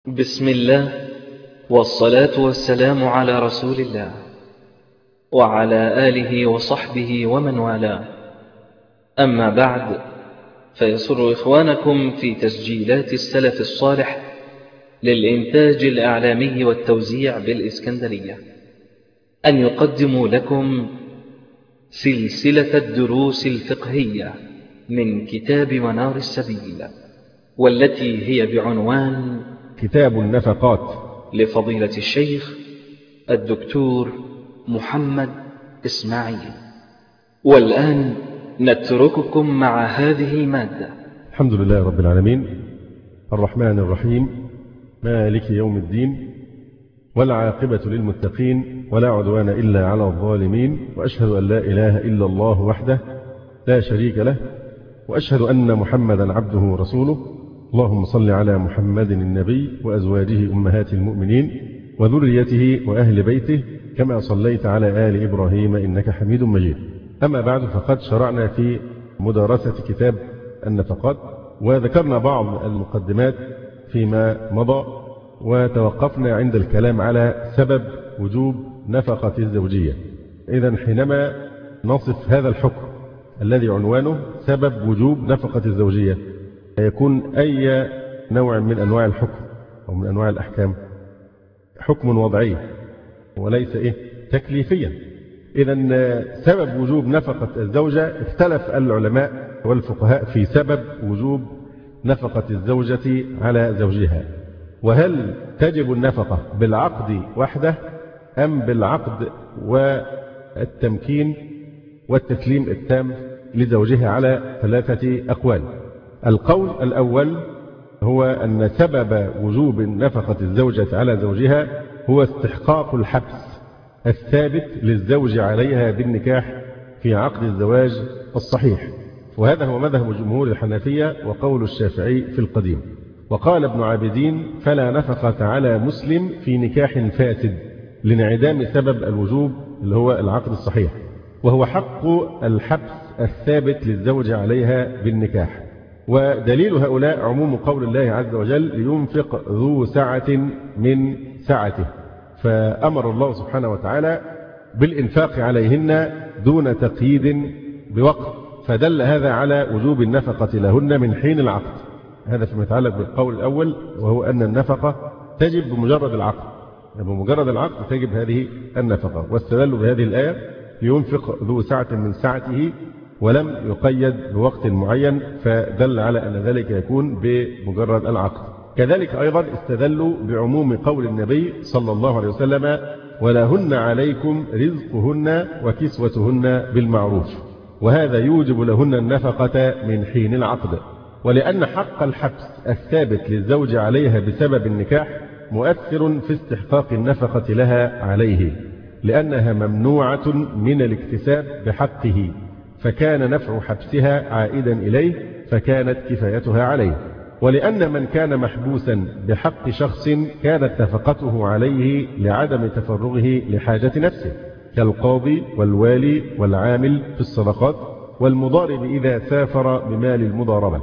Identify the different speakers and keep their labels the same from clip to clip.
Speaker 1: بسم الله والصلاة والسلام على رسول الله وعلى آله وصحبه ومن والاه. أما بعد، فيسر إخوانكم في تسجيلات السلف الصالح للإنتاج الإعلامي والتوزيع بالإسكندرية أن يقدموا لكم سلسلة الدروس الفقهية من كتاب منار السبيل، والتي هي بعنوان
Speaker 2: كتاب النفقات
Speaker 1: لفضيلة الشيخ الدكتور محمد إسماعيل. والآن نترككم مع هذه المادة.
Speaker 2: الحمد لله رب العالمين، الرحمن الرحيم، مالك يوم الدين، والعاقبة للمتقين، ولا عدوان إلا على الظالمين، وأشهد أن لا إله إلا الله وحده لا شريك له، وأشهد أن محمدا عبده ورسوله. اللهم صل على محمد النبي وأزواجه أمهات المؤمنين وذريته وأهل بيته كما صليت على آل إبراهيم إنك حميد مجيد. أما بعد، فقد شرعنا في مدارسة كتاب النفقات، وذكرنا بعض المقدمات فيما مضى، وتوقفنا عند الكلام على سبب وجوب نفقة الزوجية. إذن حينما نصف هذا الحكم الذي عنوانه سبب وجوب نفقة الزوجية، يكون أي نوع من أنواع الحكم أو من أنواع الأحكام؟ حكم وضعي وليس تكليفيا. إذن سبب وجوب نفقة الزوجة، اختلف العلماء والفقهاء في سبب وجوب نفقة الزوجة على زوجها، وهل تجب النفقة بالعقد وحده أم بالعقد والتمكين والتسليم التام لزوجها، على ثلاثة أقوال. القول الأول هو أن سبب وجوب نفقة الزوجة على زوجها هو استحقاق الحبس الثابت للزوج عليها بالنكاح في عقد الزواج الصحيح، وهذا هو مذهب جمهور الحنفية وقول الشافعي في القديم. وقال ابن عابدين: فلا نفقة على مسلم في نكاح فاسد، لانعدام سبب الوجوب اللي هو العقد الصحيح، وهو حق الحبس الثابت للزوج عليها بالنكاح. ودليل هؤلاء عموم قول الله عز وجل: لينفق ذو سعة من سعته، فأمر الله سبحانه وتعالى بالإنفاق عليهن دون تقييد بوقت، فدل هذا على وجوب النفقة لهن من حين العقد. هذا فيما يتعلق بالقول الأول، وهو أن النفقة تجب بمجرد العقد، بمجرد العقد تجب هذه النفقة. واستدلوا بهذه الآية: لينفق ذو سعة من سعته، ولم يقيد بوقت معين، فدل على أن ذلك يكون بمجرد العقد. كذلك أيضا استدلوا بعموم قول النبي صلى الله عليه وسلم: ولهن عليكم رزقهن وكسوتهن بالمعروف، وهذا يوجب لهن النفقة من حين العقد. ولأن حق الحبس الثابت للزوج عليها بسبب النكاح مؤثر في استحقاق النفقة لها عليه، لأنها ممنوعة من الاكتساب بحقه، فكان نفع حبسها عائدا إليه، فكانت كفايتها عليه. ولأن من كان محبوسا بحق شخص كانت نفقته عليه لعدم تفرغه لحاجة نفسه، كالقاضي والوالي والعامل في الصدقات والمضارب إذا سافر بمال المضاربة.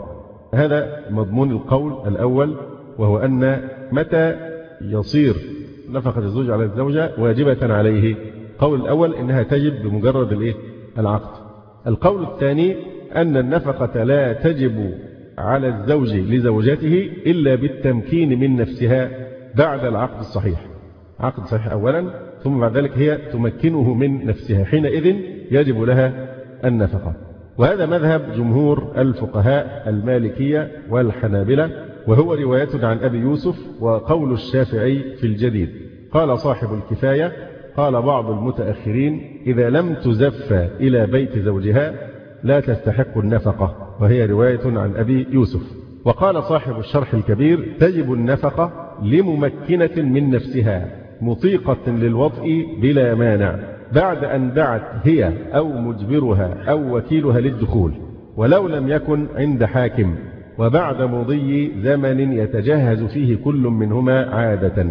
Speaker 2: هذا مضمون القول الأول، وهو أن متى يصير نفقة الزوج على الزوجة واجبة عليه؟ قول الأول إنها تجب بمجرد العقد. القول الثاني أن النفقة لا تجب على الزوج لزوجته إلا بالتمكين من نفسها بعد العقد الصحيح. عقد صحيح أولا، ثم بعد ذلك هي تمكنه من نفسها، حينئذ يجب لها النفقة. وهذا مذهب جمهور الفقهاء المالكية والحنابلة، وهو رواية عن أبي يوسف وقول الشافعي في الجديد. قال صاحب الكفاية: قال بعض المتأخرين: إذا لم تزف إلى بيت زوجها لا تستحق النفقة، وهي رواية عن أبي يوسف. وقال صاحب الشرح الكبير: تجب النفقة لممكنة من نفسها مطيقة للوطء بلا مانع، بعد أن دعت هي أو مجبرها أو وكيلها للدخول، ولو لم يكن عند حاكم، وبعد مضي زمن يتجهز فيه كل منهما عادة.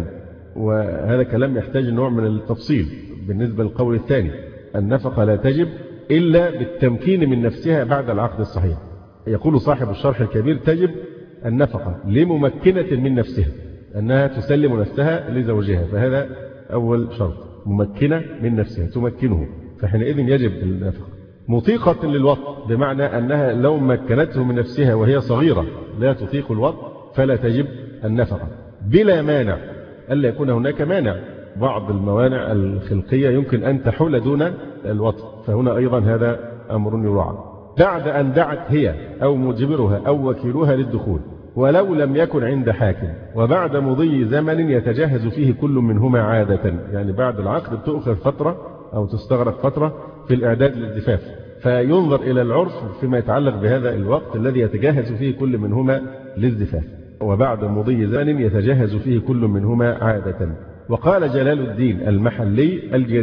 Speaker 2: وهذا كلام يحتاج نوع من التفصيل بالنسبة للقول الثاني: النفقة لا تجب إلا بالتمكين من نفسها بعد العقد الصحيح. يقول صاحب الشرح الكبير: تجب النفقة لممكنة من نفسها، أنها تسلم نفسها لزوجها، فهذا أول شرط، ممكنة من نفسها تمكنه، فحينئذ يجب النفقة. مطيقة للوطء بمعنى أنها لو مكنته من نفسها وهي صغيرة لا تطيق الوطء فلا تجب النفقة، بلا مانع، ألا يكون هناك مانع. بعض الموانع الخلقية يمكن أن تحول دون الوطء، فهنا أيضا هذا أمر يراعى. بعد أن دعت هي أو مجبرها أو وكيلها للدخول ولو لم يكن عند حاكم، وبعد مضي زمن يتجهز فيه كل منهما عادة، يعني بعد العقد بتؤخذ فترة أو تستغرق فترة في الإعداد للزفاف، فينظر إلى العرف فيما يتعلق بهذا الوقت الذي يتجهز فيه كل منهما للزفاف، وبعد مضي زمن يتجهز فيه كل منهما عادة. وقال جلال الدين المحلي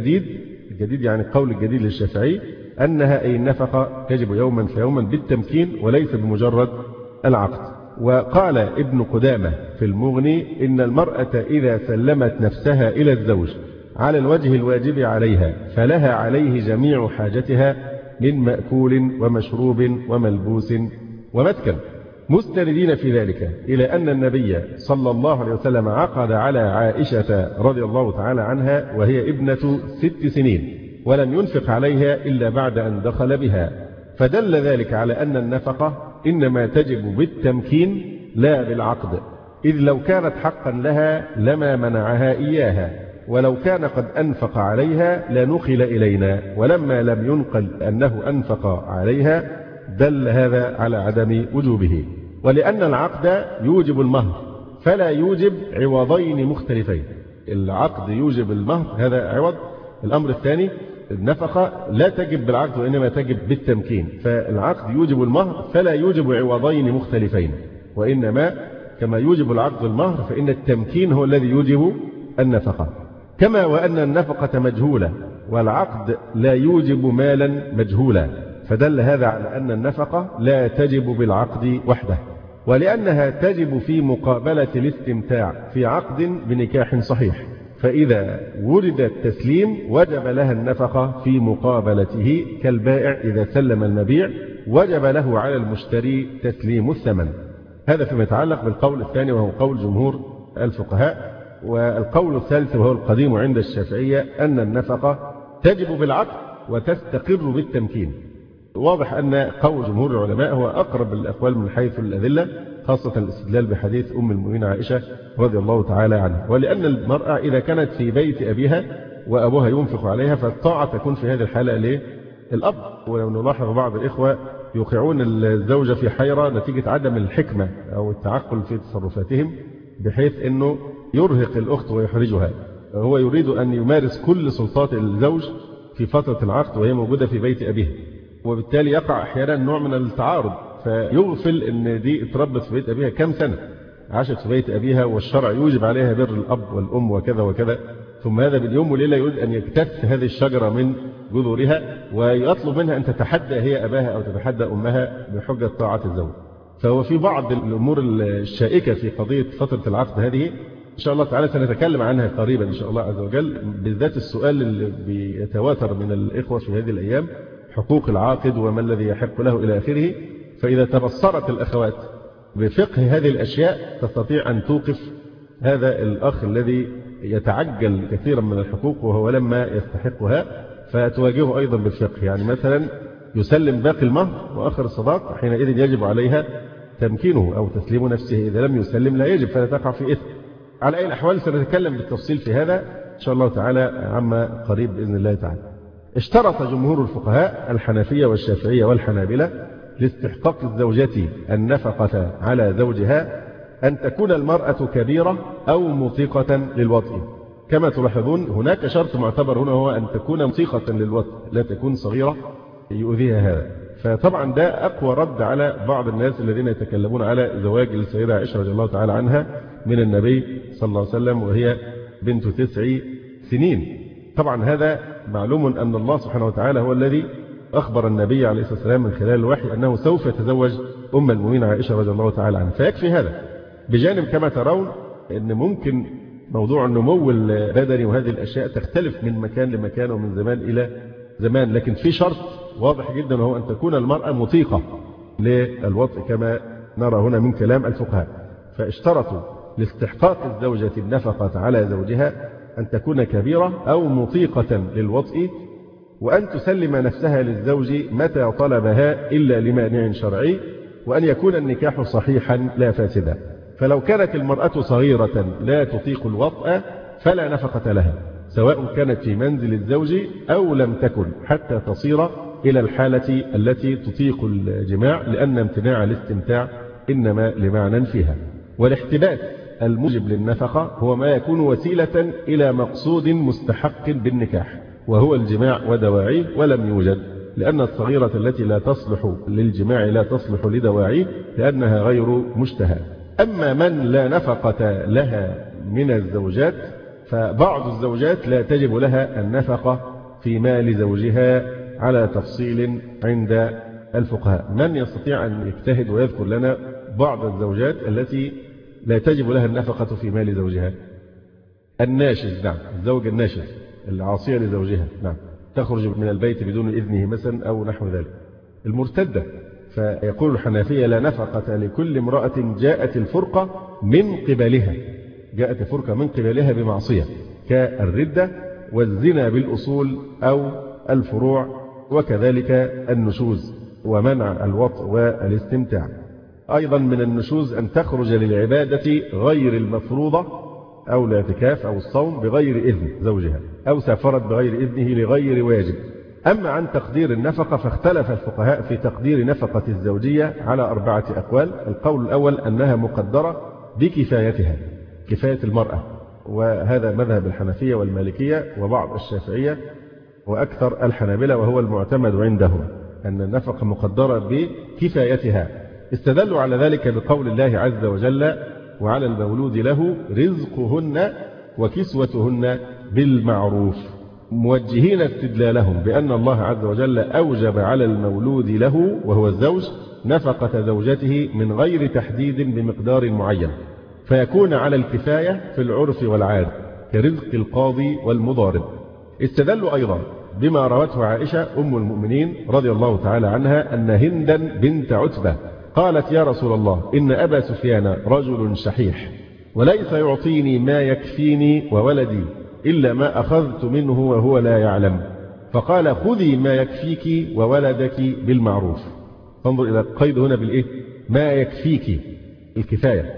Speaker 2: الجديد يعني القول الجديد للشافعي أنها أي النفقة تجب يوما فيوما بالتمكين وليس بمجرد العقد. وقال ابن قدامة في المغني إن المرأة إذا سلمت نفسها إلى الزوج على الوجه الواجب عليها فلها عليه جميع حاجتها من مأكول ومشروب وملبوس ومسكن، مستندين في ذلك إلى أن النبي صلى الله عليه وسلم عقد على عائشة رضي الله تعالى عنها وهي ابنة 6 سنين ولم ينفق عليها إلا بعد أن دخل بها، فدل ذلك على أن النفقة إنما تجب بالتمكين لا بالعقد، إذ لو كانت حقا لها لما منعها إياها، ولو كان قد أنفق عليها لنقل إلينا، ولما لم ينقل أنه أنفق عليها دل هذا على عدم وجوبه. ولأن العقد يوجب المهر فلا يوجب عوضين مختلفين، العقد يوجب المهر هذا عوض. الأمر الثاني النفقة لا تجب بالعقد وإنما تجب بالتمكين، فالعقد يوجب المهر فلا يوجب عوضين مختلفين، وإنما كما يوجب العقد المهر فإن التمكين هو الذي يوجب النفقة. كما وأن النفقة مجهولة والعقد لا يوجب مالا مجهولا، فدل هذا على أن النفقة لا تجب بالعقد وحده، ولأنها تجب في مقابلة الاستمتاع في عقد بنكاح صحيح، فإذا ولد التسليم وجب لها النفقة في مقابلته، كالبائع إذا سلم المبيع وجب له على المشتري تسليم الثمن. هذا فيما يتعلق بالقول الثاني وهو قول جمهور الفقهاء. والقول الثالث وهو القديم عند الشافعية أن النفقة تجب بالعقد وتستقر بالتمكين. واضح أن قول جمهور العلماء هو أقرب الأقوال من حيث الأدلة، خاصة الاستدلال بحديث أم المؤمنين عائشة رضي الله تعالى عنها. ولأن المرأة إذا كانت في بيت أبيها وأبوها ينفق عليها فالطاعة تكون في هذه الحالة للأب. ولو نلاحظ بعض الإخوة يوقعون الزوجة في حيرة نتيجة عدم الحكمة أو التعقل في تصرفاتهم، بحيث أنه يرهق الأخت ويحرجها. هو يريد أن يمارس كل سلطات الزوج في فترة العقد وهي موجودة في بيت أبيها، وبالتالي يقع أحيانا نوع من التعارض، فيغفل أن دي اتربت في بيت أبيها كم سنة، عاشت في بيت أبيها والشرع يوجب عليها بر الأب والأم وكذا وكذا، ثم هذا باليوم وليلة يريد أن يكتف هذه الشجرة من جذورها ويطلب منها أن تتحدى هي أباها أو تتحدى أمها بحجة طاعة الزوج. فهو في بعض الأمور الشائكة في قضية فترة العقد هذه إن شاء الله تعالى سنتكلم عنها قريبا إن شاء الله عز وجل، بالذات السؤال اللي بيتواتر من الإخوة في هذه الأيام، حقوق العاقد وما الذي يحق له إلى آخره. فإذا تبصرت الأخوات بفقه هذه الأشياء تستطيع أن توقف هذا الأخ الذي يتعجل كثيرا من الحقوق وهو لما يستحقها، فتواجهه أيضا بالفقه. يعني مثلا يسلم باقي المهر وآخر الصداق، حينئذ يجب عليها تمكينه أو تسليم نفسه، إذا لم يسلم لا يجب فلا تقع في إثم. على أي الأحوال سنتكلم بالتفصيل في هذا إن شاء الله تعالى عما قريب بإذن الله تعالى. اشترط جمهور الفقهاء الحنفية والشافعية والحنابلة لاستحقاق الزوجة النفقة على زوجها أن تكون المرأة كبيرة أو مطيقة للوطء. كما تلاحظون هناك شرط معتبر هنا هو أن تكون مطيقة للوطء، لا تكون صغيرة يؤذيها هذا. فطبعا ده أقوى رد على بعض الناس الذين يتكلمون على زواج السيدة عائشة رضي الله تعالى عنها من النبي صلى الله عليه وسلم وهي بنت 9 سنين. طبعا هذا معلوم أن الله سبحانه وتعالى هو الذي أخبر النبي عليه الصلاة والسلام من خلال الوحي أنه سوف يتزوج أم المؤمنين عائشة رضي الله تعالى عنها، فيكفي هذا. بجانب كما ترون أن ممكن موضوع النمو البدني وهذه الأشياء تختلف من مكان لمكان ومن زمان إلى زمان، لكن في شرط واضح جدا وهو أن تكون المرأة مطيقة للوطء كما نرى هنا من كلام الفقهاء. فاشترطوا لاستحقاق الزوجة النفقة على زوجها أن تكون كبيرة أو مطيقة للوطء، وأن تسلم نفسها للزوج متى طلبها إلا لمانع شرعي، وأن يكون النكاح صحيحا لا فاسدا. فلو كانت المرأة صغيرة لا تطيق الوطء فلا نفقة لها، سواء كانت في منزل الزوج أو لم تكن، حتى تصير إلى الحالة التي تطيق الجماع، لأن امتناع الاستمتاع إنما لمعنى فيها. والاحتباس الموجب للنفقة هو ما يكون وسيلة إلى مقصود مستحق بالنكاح، وهو الجماع ودواعيه، ولم يوجد، لأن الصغيرة التي لا تصلح للجماع لا تصلح لدواعيه لأنها غير مشتهى. أما من لا نفقة لها من الزوجات، فبعض الزوجات لا تجب لها النفقة في مال زوجها على تفصيل عند الفقهاء. من يستطيع أن يجتهد ويذكر لنا بعض الزوجات التي لا تجب لها النفقة في مال زوجها؟ الناشز، نعم، الزوج الناشز، العاصية لزوجها، نعم، تخرج من البيت بدون إذنه مثلا أو نحو ذلك. المرتدة، فيقول الحنفية لا نفقة لكل امرأة جاءت الفرقة من قبلها، جاءت الفرقة من قبلها بمعصية كالردة والزنا بالأصول أو الفروع، وكذلك النشوز ومنع الوطء والاستمتاع. أيضا من النشوز أن تخرج للعبادة غير المفروضة أو الاعتكاف أو الصوم بغير إذن زوجها، أو سافرت بغير إذنه لغير واجب. أما عن تقدير النفقة فاختلف الفقهاء في تقدير نفقة الزوجية على 4 أقوال. القول الأول أنها مقدرة بكفايتها، كفاية المرأة، وهذا مذهب الحنفية والمالكية وبعض الشافعية وأكثر الحنابلة، وهو المعتمد عندهم أن النفقة مقدرة بكفايتها. استدلوا على ذلك بقول الله عز وجل وعلى المولود له رزقهن وكسوتهن بالمعروف، موجهين استدلالهم بأن الله عز وجل أوجب على المولود له وهو الزوج نفقة زوجته من غير تحديد بمقدار معين، فيكون على الكفاية في العرف والعادة كرزق القاضي والمضارب. استدلوا أيضا بما روته عائشة أم المؤمنين رضي الله تعالى عنها أن هندا بنت عتبة قالت يا رسول الله إن أبا سفيان رجل شحيح وليس يعطيني ما يكفيني وولدي إلا ما أخذت منه وهو لا يعلم، فقال خذي ما يكفيك وولدك بالمعروف. فانظر إلى القيد هنا بالإيه؟ ما يكفيك، الكفاية،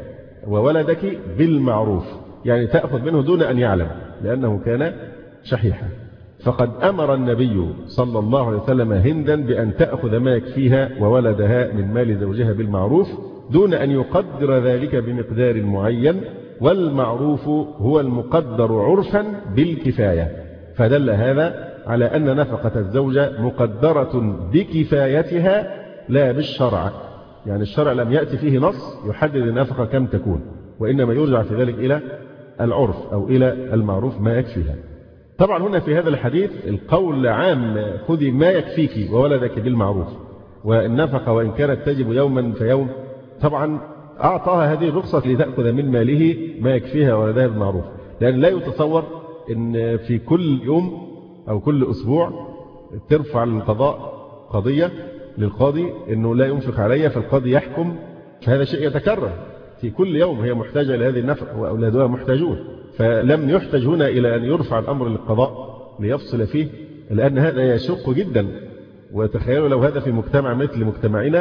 Speaker 2: وولدك بالمعروف، يعني تأخذ منه دون أن يعلم لأنه كان شحيحا. فقد أمر النبي صلى الله عليه وسلم هندا بأن تأخذ ما يكفيها وولدها من مال زوجها بالمعروف دون أن يقدر ذلك بمقدار معين، والمعروف هو المقدر عرفا بالكفاية. فدل هذا على أن نفقة الزوجة مقدرة بكفايتها لا بالشرع، يعني الشرع لم يأتي فيه نص يحدد النفقة كم تكون، وإنما يرجع في ذلك إلى العرف أو إلى المعروف ما يكفيها. طبعا هنا في هذا الحديث القول عام خذي ما يكفيك وولدك بالمعروف، والنفقة وإن كانت تجب يوما فيوم طبعا أعطاها هذه الرخصة لتأخذ من ماله ما يكفيها وولدها بالمعروف، لأن لا يتصور أن في كل يوم أو كل أسبوع ترفع للقضاء قضية للقاضي أنه لا ينفق عليها، فالقاضي يحكم، فهذا شيء يتكرر في كل يوم. هي محتاجة لهذه النفقة وأولادها محتاجون، فلم يحتج هنا إلى أن يرفع الأمر للقضاء ليفصل فيه، لأن هذا يشق جدا. وتخيلوا لو هذا في مجتمع مثل مجتمعنا،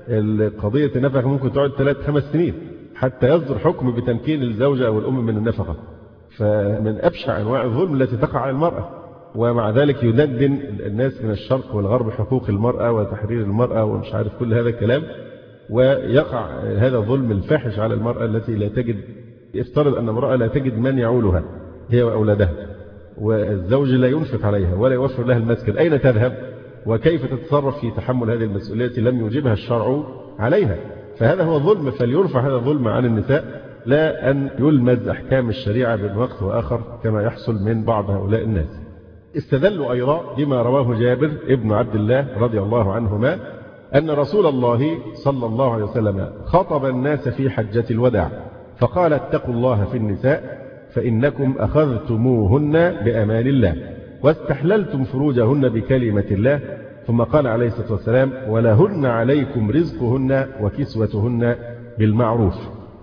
Speaker 2: القضية النفقة ممكن تقعد 3-5 سنين حتى يصدر حكم بتمكين الزوجة أو الأم من النفقة. فمن أبشع أنواع الظلم التي تقع على المرأة. ومع ذلك يندن الناس من الشرق والغرب حقوق المرأة وتحرير المرأة ومش عارف كل هذا الكلام، ويقع هذا الظلم الفاحش على المرأة التي لا تجد، يفترض أن امرأة لا تجد من يعولها هي وأولادها، والزوج لا ينفق عليها ولا يوفر لها المسكن، أين تذهب وكيف تتصرف في تحمل هذه المسؤولية التي لم يوجبها الشرع عليها؟ فهذا هو الظلم، فليرفع هذا الظلم عن النساء، لا أن يلمز أحكام الشريعة بين وقت وآخر كما يحصل من بعض هؤلاء الناس. استدلوا أيضا بما رواه جابر ابن عبد الله رضي الله عنهما أن رسول الله صلى الله عليه وسلم خطب الناس في حجة الوداع فقال اتقوا الله في النساء فإنكم أخذتموهن بأمان الله واستحللتم فروجهن بكلمة الله، ثم قال عليه الصلاة والسلام ولهن عليكم رزقهن وكسوتهن بالمعروف.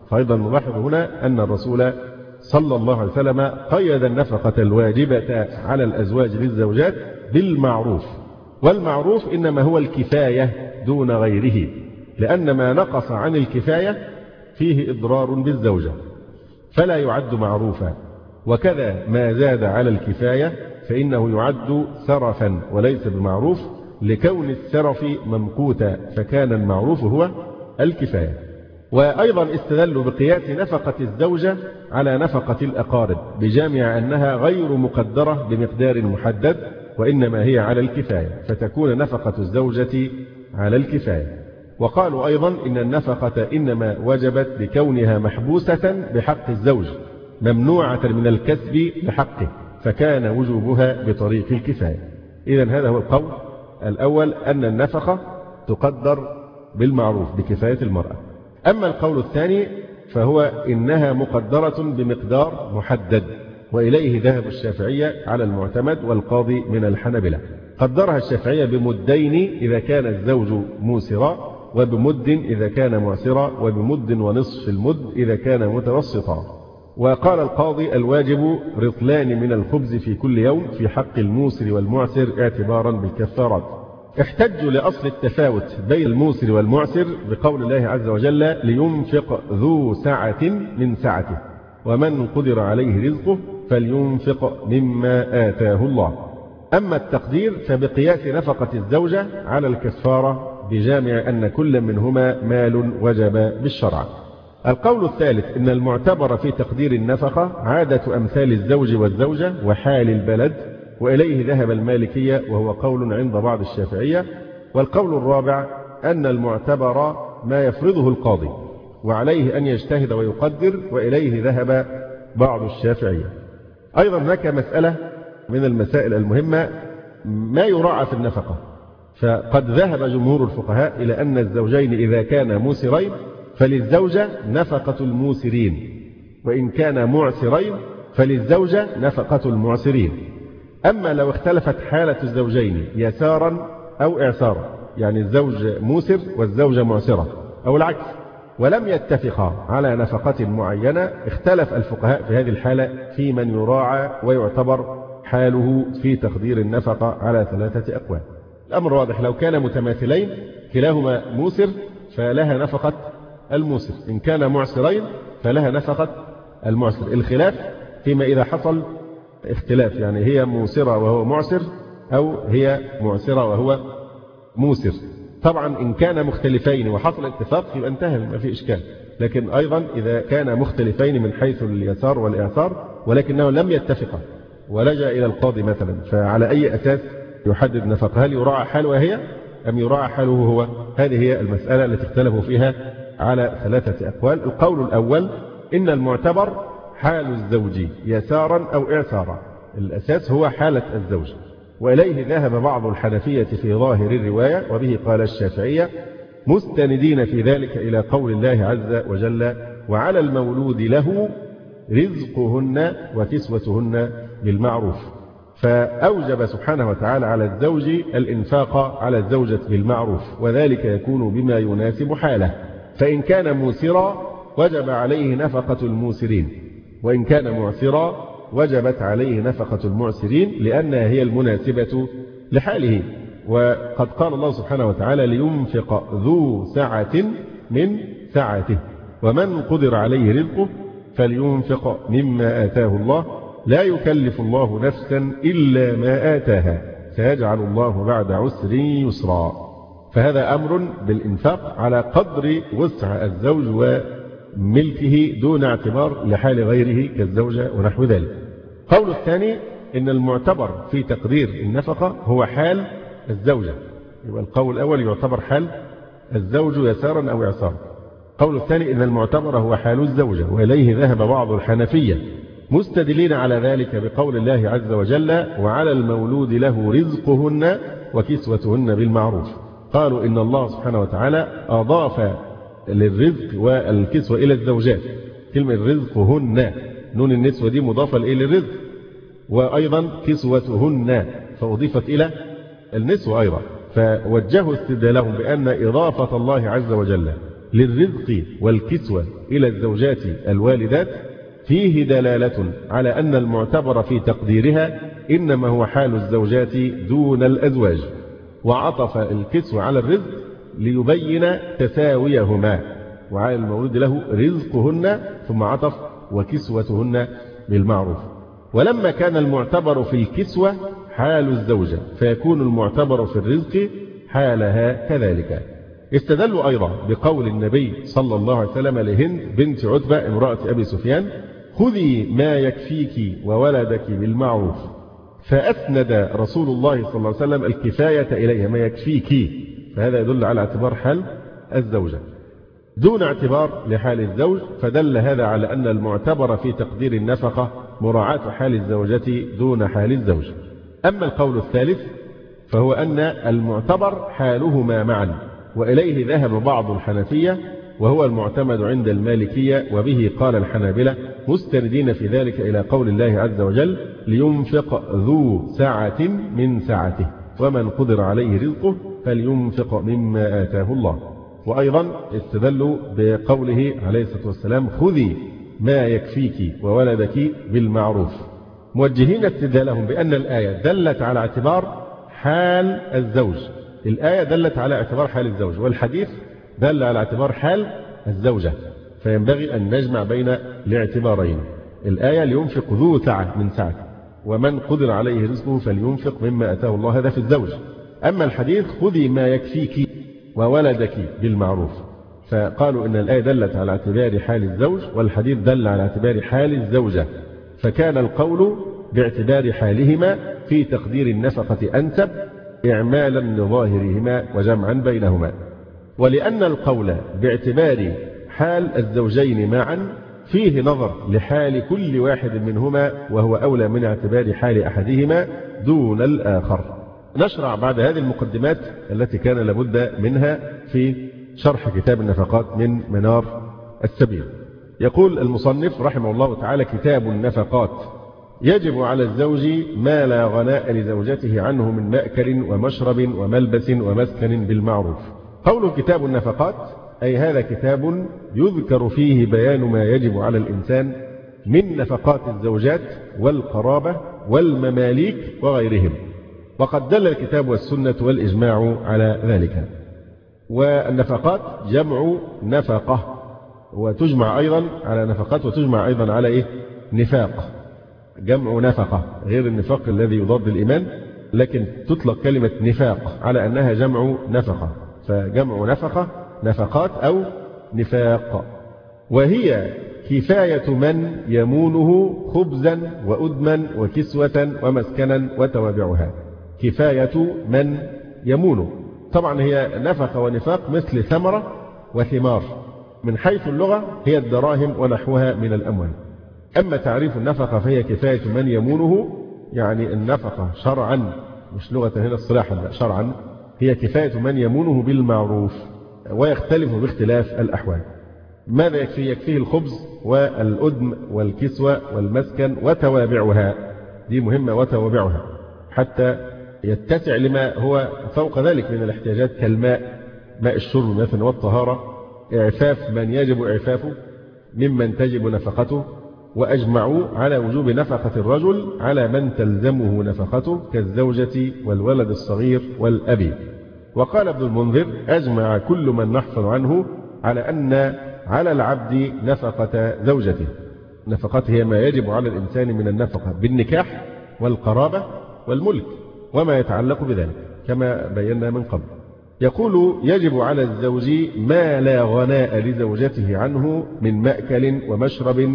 Speaker 2: فأيضا نلاحظ هنا أن الرسول صلى الله عليه وسلم قيد النفقة الواجبة على الأزواج للزوجات بالمعروف، والمعروف إنما هو الكفاية دون غيره، لأن ما نقص عن الكفاية فيه إضرار بالزوجة فلا يعد معروفا، وكذا ما زاد على الكفاية فإنه يعد سرفا وليس بمعروف، لكون السرف ممقوتا، فكان المعروف هو الكفاية. وأيضا استدلوا بقياس نفقة الزوجة على نفقة الأقارب بجامع أنها غير مقدرة بمقدار محدد، وإنما هي على الكفاية، فتكون نفقة الزوجة على الكفاية. وقالوا أيضا إن النفقة إنما وجبت بكونها محبوسة بحق الزوج ممنوعة من الكسب لحقه، فكان وجوبها بطريق الكفاية. إذن هذا هو القول الأول، أن النفقة تقدر بالمعروف بكفاية المرأة. أما القول الثاني فهو إنها مقدرة بمقدار محدد، وإليه ذهب الشافعية على المعتمد والقاضي من الحنبلة. قدرها الشافعية بمدين إذا كان الزوج موسرا، وبمد إذا كان معسرا، وبمد ونصف المد إذا كان متوسطا. وقال القاضي الواجب رطلان من الخبز في كل يوم في حق الموسر والمعسر اعتبارا بالكفارات. احتجوا لأصل التفاوت بين الموسر والمعسر بقول الله عز وجل لينفق ذو سعة من سعته ومن قدر عليه رزقه فلينفق مما آتاه الله. أما التقدير فبقياس نفقة الزوجة على الكفارة بجامع أن كل منهما مال وجب بالشرع. القول الثالث إن المعتبر في تقدير النفقة عادة أمثال الزوج والزوجة وحال البلد، وإليه ذهب المالكية وهو قول عند بعض الشافعية. والقول الرابع أن المعتبر ما يفرضه القاضي وعليه أن يجتهد ويقدر، وإليه ذهب بعض الشافعية. أيضا هناك مسألة من المسائل المهمة ما يراعى في النفقة، فقد ذهب جمهور الفقهاء إلى أن الزوجين إذا كانا موسرين فللزوجة نفقة الموسرين، وإن كانا معسرين فللزوجة نفقة المعسرين. أما لو اختلفت حالة الزوجين يسارا أو إعسارا، يعني الزوج موسر والزوجة معسرة أو العكس، ولم يتفقا على نفقة معينة، اختلف الفقهاء في هذه الحالة في من يراعى ويعتبر حاله في تقدير النفقة على 3 أقوال. الأمر واضح، لو كان متماثلين كلاهما موسر فلها نفقة الموسر، إن كان معسرين فلها نفقة المعسر. الخلاف فيما إذا حصل اختلاف، يعني هي موسرة وهو معسر أو هي معسرة وهو موسر. طبعا إن كان مختلفين وحصل اتفاق يبقى انتهى ما في إشكال، لكن أيضا إذا كان مختلفين من حيث اليسار والإعسار ولكنه لم يتفقا ولجأ إلى القاضي مثلا، فعلى أي أساس يحدد نفقه؟ هل يراعى حالها هي أم يراعى حاله هو؟ هذه هي المسألة التي اختلفوا فيها على 3 أقوال. القول الأول إن المعتبر حال الزوج يسارا أو إعسارا، الأساس هو حالة الزوج، وإليه ذهب بعض الحنفية في ظاهر الرواية، وبه قال الشافعية مستندين في ذلك إلى قول الله عز وجل وعلى المولود له رزقهن وكسوتهن بالمعروف، فأوجب سبحانه وتعالى على الزوج الإنفاق على الزوجة بالمعروف، وذلك يكون بما يناسب حاله، فإن كان موسرا وجب عليه نفقة الموسرين، وإن كان معسرا وجبت عليه نفقة المعسرين لأنها هي المناسبة لحاله. وقد قال الله سبحانه وتعالى لينفق ذو سعة من سعته ومن قدر عليه رزقه فلينفق مما آتاه الله لا يكلف الله نفسا إلا ما آتاها سيجعل الله بعد عسر يسرا. فهذا أمر بالإنفاق على قدر وسع الزوج وملكه دون اعتبار لحال غيره كالزوجة ونحو ذلك. قول الثاني إن المعتبر في تقدير النفقة هو حال الزوجة، يبقى القول الأول يعتبر حال الزوج يسارا أو إعسارا. قول الثاني إن المعتبر هو حال الزوجة، وإليه ذهب بعض الحنفية مستدلين على ذلك بقول الله عز وجل وعلى المولود له رزقهن وكسوتهن بالمعروف. قالوا إن الله سبحانه وتعالى أضاف للرزق والكسوة إلى الزوجات، كلمة رزقهن نون النسوة دي مضافة إلى الرزق، وأيضا كسوتهن فأضيفت إلى النسوة أيضا، فوجهوا استدلالهم بأن إضافة الله عز وجل للرزق والكسوة إلى الزوجات الوالدات فيه دلالة على أن المعتبر في تقديرها إنما هو حال الزوجات دون الأزواج، وعطف الكسوة على الرزق ليبين تساويهما، وعلى المولود له رزقهن، ثم عطف وكسوتهن بالمعروف. ولما كان المعتبر في الكسوة حال الزوجة فيكون المعتبر في الرزق حالها كذلك. استدلوا أيضا بقول النبي صلى الله عليه وسلم لهند بنت عتبة امرأة أبي سفيان: خذي ما يكفيك وولدك بالمعروف، فأسند رسول الله صلى الله عليه وسلم الكفاية إليها، ما يكفيك، فهذا يدل على اعتبار حال الزوجة دون اعتبار لحال الزوج، فدل هذا على أن المعتبر في تقدير النفقة مراعاة حال الزوجة دون حال الزوج. أما القول الثالث فهو أن المعتبر حالهما معا، وإليه ذهب بعض الحنفية وهو المعتمد عند المالكية، وبه قال الحنابلة مستندين في ذلك إلى قول الله عز وجل: لينفق ذو سعة من سعته ومن قدر عليه رزقه فلينفق مما آتاه الله. وأيضا استدلوا بقوله عليه الصلاة والسلام: خذي ما يكفيك وولدك بالمعروف، موجهين استدلالهم بأن الآية دلت على اعتبار حال الزوج. الآية دلت على اعتبار حال الزوج، والحديث دل على اعتبار حال الزوجة، فينبغي أن نجمع بين الاعتبارين. الآية لينفق ذو سعة من سعته ومن قدر عليه رزقه فلينفق مما أتاه الله، هذا في الزوج. أما الحديث خذي ما يكفيك وولدك بالمعروف، فقالوا إن الآية دلت على اعتبار حال الزوج والحديث دل على اعتبار حال الزوجة، فكان القول باعتبار حالهما في تقدير النفقة أنسب إعمالا لظاهرهما وجمعا بينهما. ولأن القول باعتبار حال الزوجين معا فيه نظر لحال كل واحد منهما، وهو أولى من اعتبار حال أحدهما دون الآخر. نشرع بعد هذه المقدمات التي كان لابد منها في شرح كتاب النفقات من منار السبيل. يقول المصنف رحمه الله تعالى: كتاب النفقات. يجب على الزوج ما لا غناء لزوجته عنه من مأكل ومشرب وملبس ومسكن بالمعروف. قوله كتاب النفقات أي هذا كتاب يذكر فيه بيان ما يجب على الإنسان من نفقات الزوجات والقرابة والمماليك وغيرهم، وقد دل الكتاب والسنة والإجماع على ذلك. والنفقات جمع نفقة، وتجمع أيضا على نفقات، وتجمع أيضا على نفاق. جمع نفقة غير النفاق الذي يضاد الإيمان، لكن تطلق كلمة نفاق على أنها جمع نفقة، فجمع نفقة نفقات أو نفاق. وهي كفاية من يمونه خبزا وأدما وكسوة ومسكنا وتوابعها. كفاية من يمونه، طبعا هي نفقة ونفاق مثل ثمرة وثمار، من حيث اللغة هي الدراهم ونحوها من الأموال. أما تعريف النفقة فهي كفاية من يمونه، يعني النفقة شرعا مش لغة هنا اصطلاحا، شرعا هي كفاية من يمونه بالمعروف، ويختلف باختلاف الأحوال. ماذا يكفي؟ يكفيه الخبز والأدم والكسوة والمسكن وتوابعها، دي مهمة، وتوابعها حتى يتسع لما هو فوق ذلك من الاحتياجات كالماء، ماء الشرب مثلا، والطهارة، إعفاف من يجب إعفافه ممن تجب نفقته. وأجمعوا على وجوب نفقة الرجل على من تلزمه نفقته كالزوجة والولد الصغير والأبي. وقال ابن المنذر: أجمع كل من نحفظ عنه على أن على العبد نفقة زوجته. نفقته هي ما يجب على الإنسان من النفقة بالنكاح والقرابة والملك وما يتعلق بذلك كما بينا من قبل. يقول: يجب على الزوج ما لا غناء لزوجته عنه من مأكل ومشرب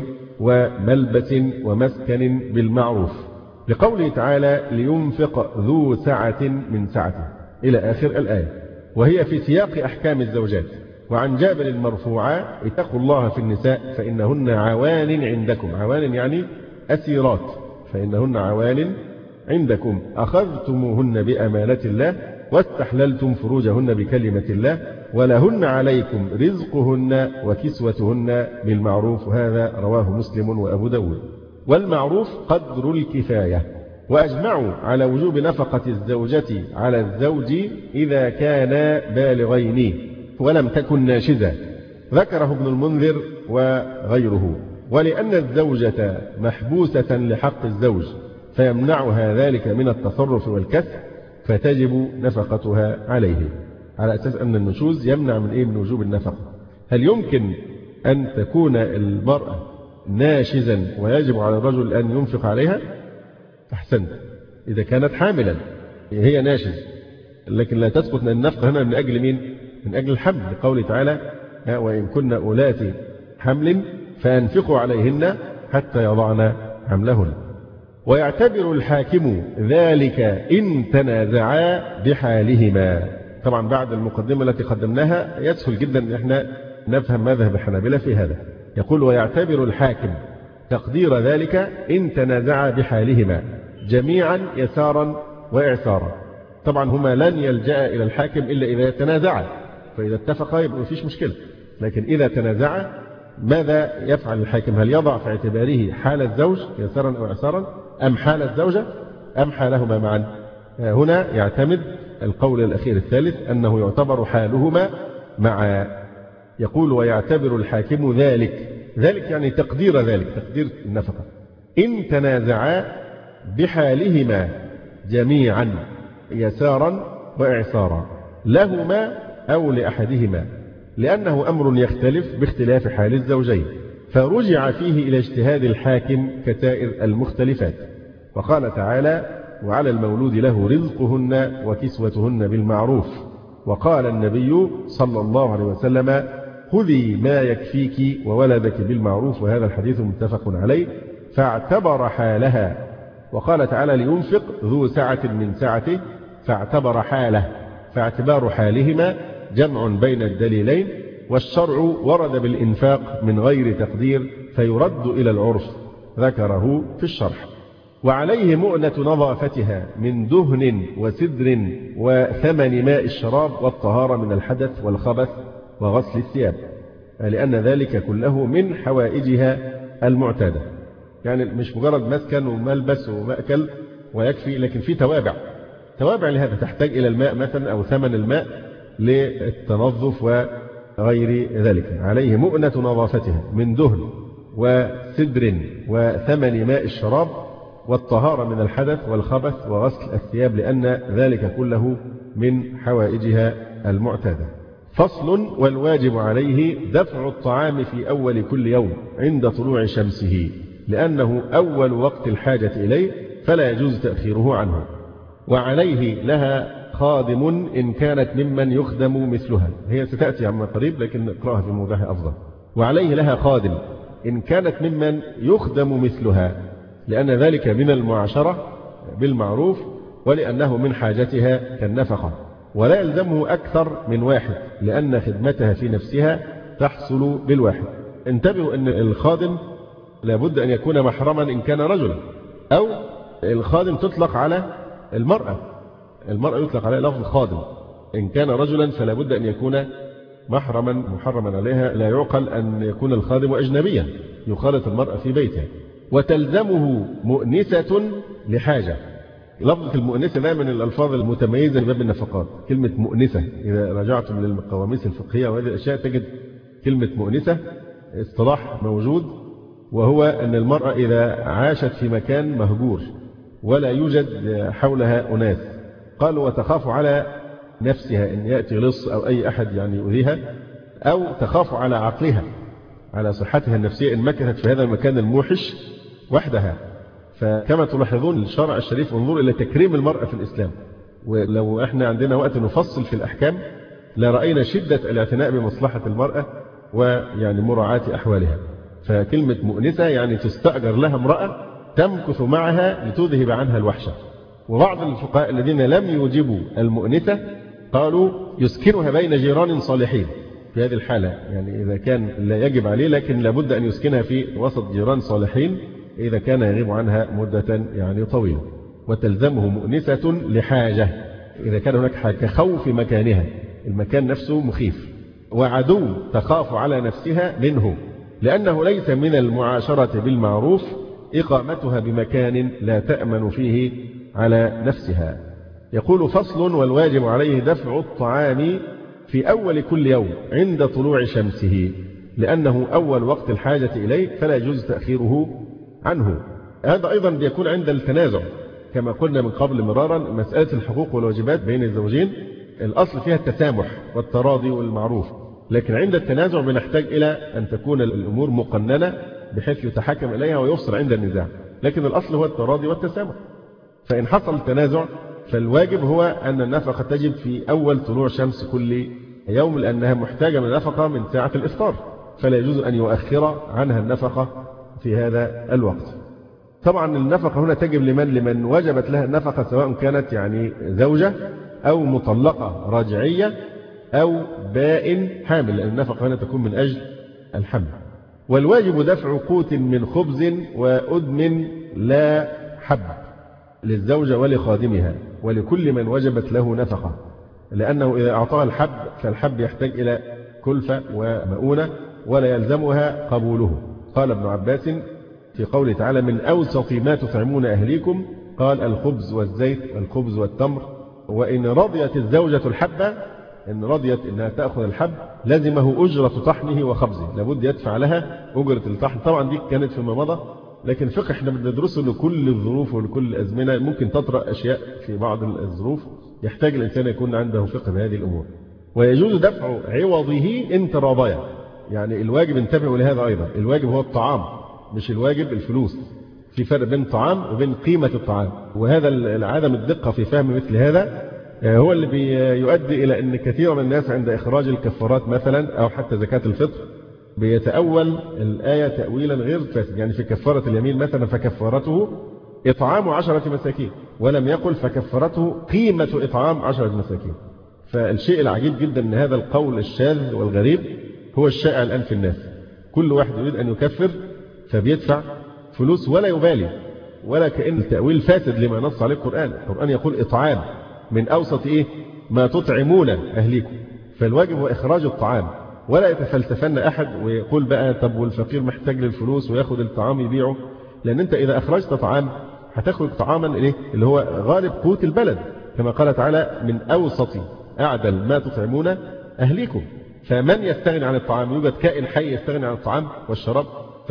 Speaker 2: وملبس ومسكن بالمعروف، لقوله تعالى: لينفق ذو سعة من سعته إلى آخر الآية، وهي في سياق أحكام الزوجات. وعن جابر المرفوعة: اتقوا الله في النساء فإنهن عوان عندكم. عوان يعني أسيرات، فإنهن عوان عندكم أخذتموهن بأمانة الله واستحللتم فروجهن بكلمة الله ولهن عليكم رزقهن وكسوتهن بالمعروف. هذا رواه مسلم وأبو داود. والمعروف قدر الكفاية. وأجمعوا على وجوب نفقة الزوجة على الزوج إذا كانا بالغين ولم تكن ناشزة، ذكره ابن المنذر وغيره. ولأن الزوجة محبوسة لحق الزوج فيمنعها ذلك من التصرف والكسب فتجب نفقتها عليه، على أساس أن النشوز يمنع من وجوب النفقة. هل يمكن أن تكون المرأة ناشزا ويجب على الرجل أن ينفق عليها؟ أحسنت، إذا كانت حاملا هي ناشز، لكن لا تسقط النفقة هنا من أجل مين؟ من أجل الحمل، لقوله تعالى وإن كن أولات حمل فأنفقوا عليهن حتى يضعن حملهن. ويعتبر الحاكم ذلك إن تنازعا بحالهما. طبعا بعد المقدمة التي قدمناها يسهل جدا أن احنا نفهم مذهب الحنابلة في هذا. يقول ويعتبر الحاكم تقدير ذلك إن تنازعا بحالهما جميعا يسارا وإعسارا. طبعا هما لن يلجأ إلى الحاكم إلا إذا تنازعا، فإذا اتفقا يبقى مفيش مشكلة. لكن إذا تنازعا ماذا يفعل الحاكم؟ هل يضع في اعتباره حال الزوج يسارا أو إعسارا، أم حال الزوجة، أم حالهما معا؟ هنا يعتمد القول الأخير الثالث أنه يعتبر حالهما معا. يقول ويعتبر الحاكم ذلك يعني تقدير ذلك، تقدير النفقة، إن تنازعا بحالهما جميعا يسارا وإعسارا لهما أو لأحدهما، لأنه أمر يختلف باختلاف حال الزوجين، فرجع فيه إلى اجتهاد الحاكم كسائر المختلفات. وقال تعالى وعلى المولود له رزقهن وكسوتهن بالمعروف. وقال النبي صلى الله عليه وسلم خذي ما يكفيك وولدك بالمعروف، وهذا الحديث متفق عليه. فاعتبر حالها. وقال تعالى لينفق ذو سعة من سعته فاعتبر حاله، فاعتبار حالهما جمع بين الدليلين، والشرع ورد بالإنفاق من غير تقدير فيرد إلى العرف، ذكره في الشرح. وعليه مؤنة نظافتها من دهن وسدر وثمن ماء الشراب والطهارة من الحدث والخبث وغسل الثياب، لأن ذلك كله من حوائجها المعتادة. يعني مش مجرد مسكن وملبس ومأكل ويكفي، لكن في توابع لهذا تحتاج إلى الماء مثلا أو ثمن الماء للتنظف وغير ذلك. عليه مؤنة نظافتها من دهن وسدر وثمن ماء الشراب والطهارة من الحدث والخبث وغسل الثياب، لأن ذلك كله من حوائجها المعتادة. فصل والواجب عليه دفع الطعام في أول كل يوم عند طلوع شمسه، لأنه أول وقت الحاجة إليه فلا يجوز تأخيره عنه. وعليه لها خادم إن كانت ممن يخدم مثلها، هي ستأتي عما قريب لكن نقرأها في موضعها أفضل. وعليه لها خادم إن كانت ممن يخدم مثلها، لأن ذلك من المعاشرة بالمعروف، ولأنه من حاجتها كالنفقة، ولا يلزمه أكثر من واحد، لأن خدمتها في نفسها تحصل بالواحد. انتبهوا أن الخادم لابد أن يكون محرما إن كان رجلا، أو الخادم تطلق على المرأة يطلق عليها لفظ خادم. إن كان رجلا فلا بد أن يكون محرما عليها، لا يعقل أن يكون الخادم أجنبيا يخالط المرأة في بيتها. وتلزمه مؤنسة لحاجة. لفظة المؤنسة ده من الألفاظ المتميزة في باب النفقات، كلمة مؤنسة. إذا رجعتم للقواميس الفقهية وهذه الأشياء تجد كلمة مؤنسة اصطلاح موجود، وهو أن المرأة إذا عاشت في مكان مهجور ولا يوجد حولها أناس، قالوا وتخاف على نفسها إن يأتي لص أو أي أحد يعني يؤذيها، أو تخاف على عقلها على صحتها النفسية إن مكثت في هذا المكان الموحش وحدها. فكما تلاحظون الشرع الشريف انظر إلى تكريم المرأة في الإسلام. ولو احنا عندنا وقت نفصل في الأحكام لرأينا شدة الاعتناء بمصلحة المرأة ويعني مراعاة أحوالها. فكلمة مؤنسة يعني تستأجر لها امرأة تمكث معها لتذهب عنها الوحشة. وبعض الفقهاء الذين لم يوجبوا المؤنسة قالوا يسكنها بين جيران صالحين في هذه الحالة، يعني إذا كان لا يجب عليه لكن لابد أن يسكنها في وسط جيران صالحين إذا كان يغيب عنها مدة يعني طويلة. وتلزمه مؤنسة لحاجة إذا كان هناك حاجة كخوف مكانها، المكان نفسه مخيف، وعدو تخاف على نفسها منه، لأنه ليس من المعاشرة بالمعروف إقامتها بمكان لا تأمن فيه على نفسها. يقول فصل والواجب عليه دفع الطعام في أول كل يوم عند طلوع شمسه، لأنه أول وقت الحاجة إليه فلا يجوز تأخيره عنه. هذا أيضا بيكون عند التنازع، كما قلنا من قبل مرارا، مسألة الحقوق والواجبات بين الزوجين الأصل فيها التسامح والتراضي والمعروف، لكن عند التنازع بنحتاج إلى أن تكون الأمور مقننة بحيث يتحكم إليها ويفصل عند النزاع، لكن الأصل هو التراضي والتسامح. فإن حصل تنازع فالواجب هو أن النفقة تجب في أول طلوع شمس كل يوم، لأنها محتاجة من النفقة من ساعة الإفطار، فلا يجوز أن يؤخر عنها النفقة في هذا الوقت. طبعا النفقة هنا تجب لمن وجبت لها النفقة، سواء كانت يعني زوجة أو مطلقة رجعية أو بائن حامل، لأن النفقة هنا تكون من أجل الحمل. والواجب دفع قوت من خبز وأدم لا حب للزوجة ولخادمها ولكل من وجبت له نفقة، لأنه إذا أعطاها الحب فالحب يحتاج إلى كلفة ومؤونة ولا يلزمها قبوله. قال ابن عباس في قوله تعالى: من أوسط ما تطعمون أهليكم، قال: الخبز والزيت، الخبز والتمر. وإن رضيت الزوجة الحبة، إن رضيت إنها تأخذ الحب، لزمه أجرة طحنه وخبزه، لابد يدفع لها أجرة الطحن. طبعا دي كانت فيما مضى، لكن فقه احنا بندرسه لكل الظروف ولكل الأزمنة، ممكن تطرأ أشياء في بعض الظروف يحتاج الإنسان يكون عنده فقه بهذه الأمور. ويجوز دفع عوضه إن تراضيا، يعني الواجب انتبهوا لهذا أيضا، الواجب هو الطعام مش الواجب الفلوس، في فرق بين الطعام وبين قيمة الطعام، وهذا عدم الدقة في فهم مثل هذا هو اللي بيؤدي إلى أن كثير من الناس عند إخراج الكفارات مثلا أو حتى زكاة الفطر بيتأول الآية تأويلا غير فاسد. يعني في كفارة اليمين مثلا فكفارته إطعام 10 مساكين، ولم يقل فكفارته قيمة إطعام 10 مساكين. فالشيء العجيب جدا أن هذا القول الشاذ والغريب هو الشائع الآن في الناس، كل واحد يريد أن يكفر فبيدفع فلوس ولا يبالي، ولا كأن التأويل فاسد لما نص عليه القرآن. القرآن يقول إطعام من أوسط ما تطعمون أهليكم، فالواجب هو إخراج الطعام، ولا يتفلسفن أحد ويقول بقى طب والفقير محتاج للفلوس وياخد الطعام يبيعه، لأن أنت إذا أخرجت طعام هتخرج طعاما اللي هو غالب قوت البلد، كما قال تعالى: من أوسط أعدل ما تطعمون أهليكم. فمن يستغني عن الطعام؟ يوجد كائن حي يستغني عن الطعام والشراب؟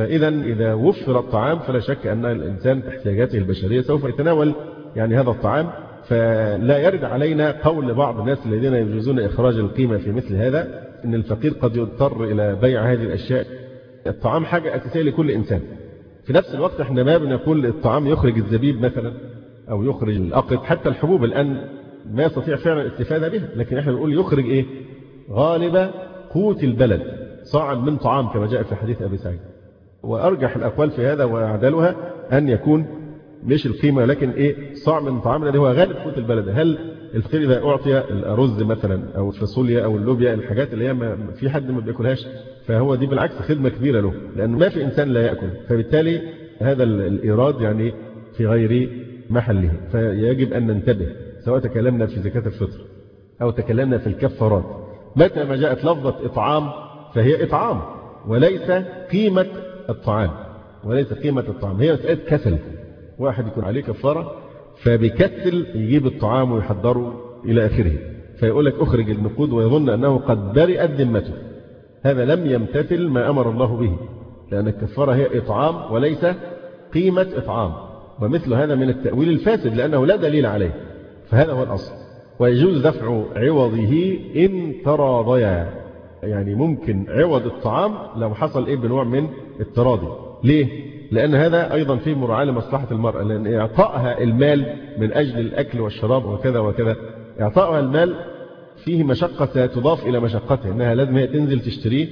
Speaker 2: إذا وفر الطعام فلا شك أن الإنسان احتياجاته البشرية سوف يتناول يعني هذا الطعام. فلا يرد علينا قول بعض الناس الذين يجوزون إخراج القيمة في مثل هذا أن الفقير قد يضطر إلى بيع هذه الأشياء. الطعام حاجة أساسية لكل إنسان. في نفس الوقت احنا ما بنقول الطعام يخرج الزبيب مثلا أو يخرج الأقط، حتى الحبوب الآن ما يستطيع فعلا الاستفادة بها، لكن احنا بنقول يخرج غالب قوت البلد، صاعا من طعام كما جاء في حديث أبي سعيد. وأرجح الأقوال في هذا وأعدلها أن يكون مش القيمة لكن صاع من طعام الذي هو غالب قوت البلد. هل الفقير إذا أعطي الأرز مثلا أو الفاصوليا أو اللوبيا، الحاجات اللي هي في حد ما بيأكلهاش، فهو دي بالعكس خدمة كبيرة له، لأنه ما في إنسان لا يأكل، فبالتالي هذا الإيراد يعني في غير محله. فيجب أن ننتبه سواء تكلمنا في زكاة الفطر أو تكلمنا في الكفارات، متى ما جاءت لفظة إطعام فهي إطعام وليس قيمة الطعام، وليس قيمة الطعام، هي مسألة كسل. واحد يكون عليه كفارة فبيكسل يجيب الطعام ويحضره إلى آخره، فيقول لك أخرج النقود ويظن أنه قد برئت ذمته. هذا لم يمتثل ما أمر الله به، لأن الكفارة هي إطعام وليس قيمة إطعام، ومثل هذا من التأويل الفاسد لأنه لا دليل عليه، فهذا هو الأصل. ويجوز دفع عوضه إن تراضيا، يعني ممكن عوض الطعام لو حصل بنوع من التراضي. ليه؟ لأن هذا أيضا فيه مراعاة لمصلحة المرأة، لأن إعطائها المال من أجل الأكل والشراب وكذا وكذا، إعطائها المال فيه مشقة ستضاف إلى مشقته، إنها لازم هي تنزل تشتريه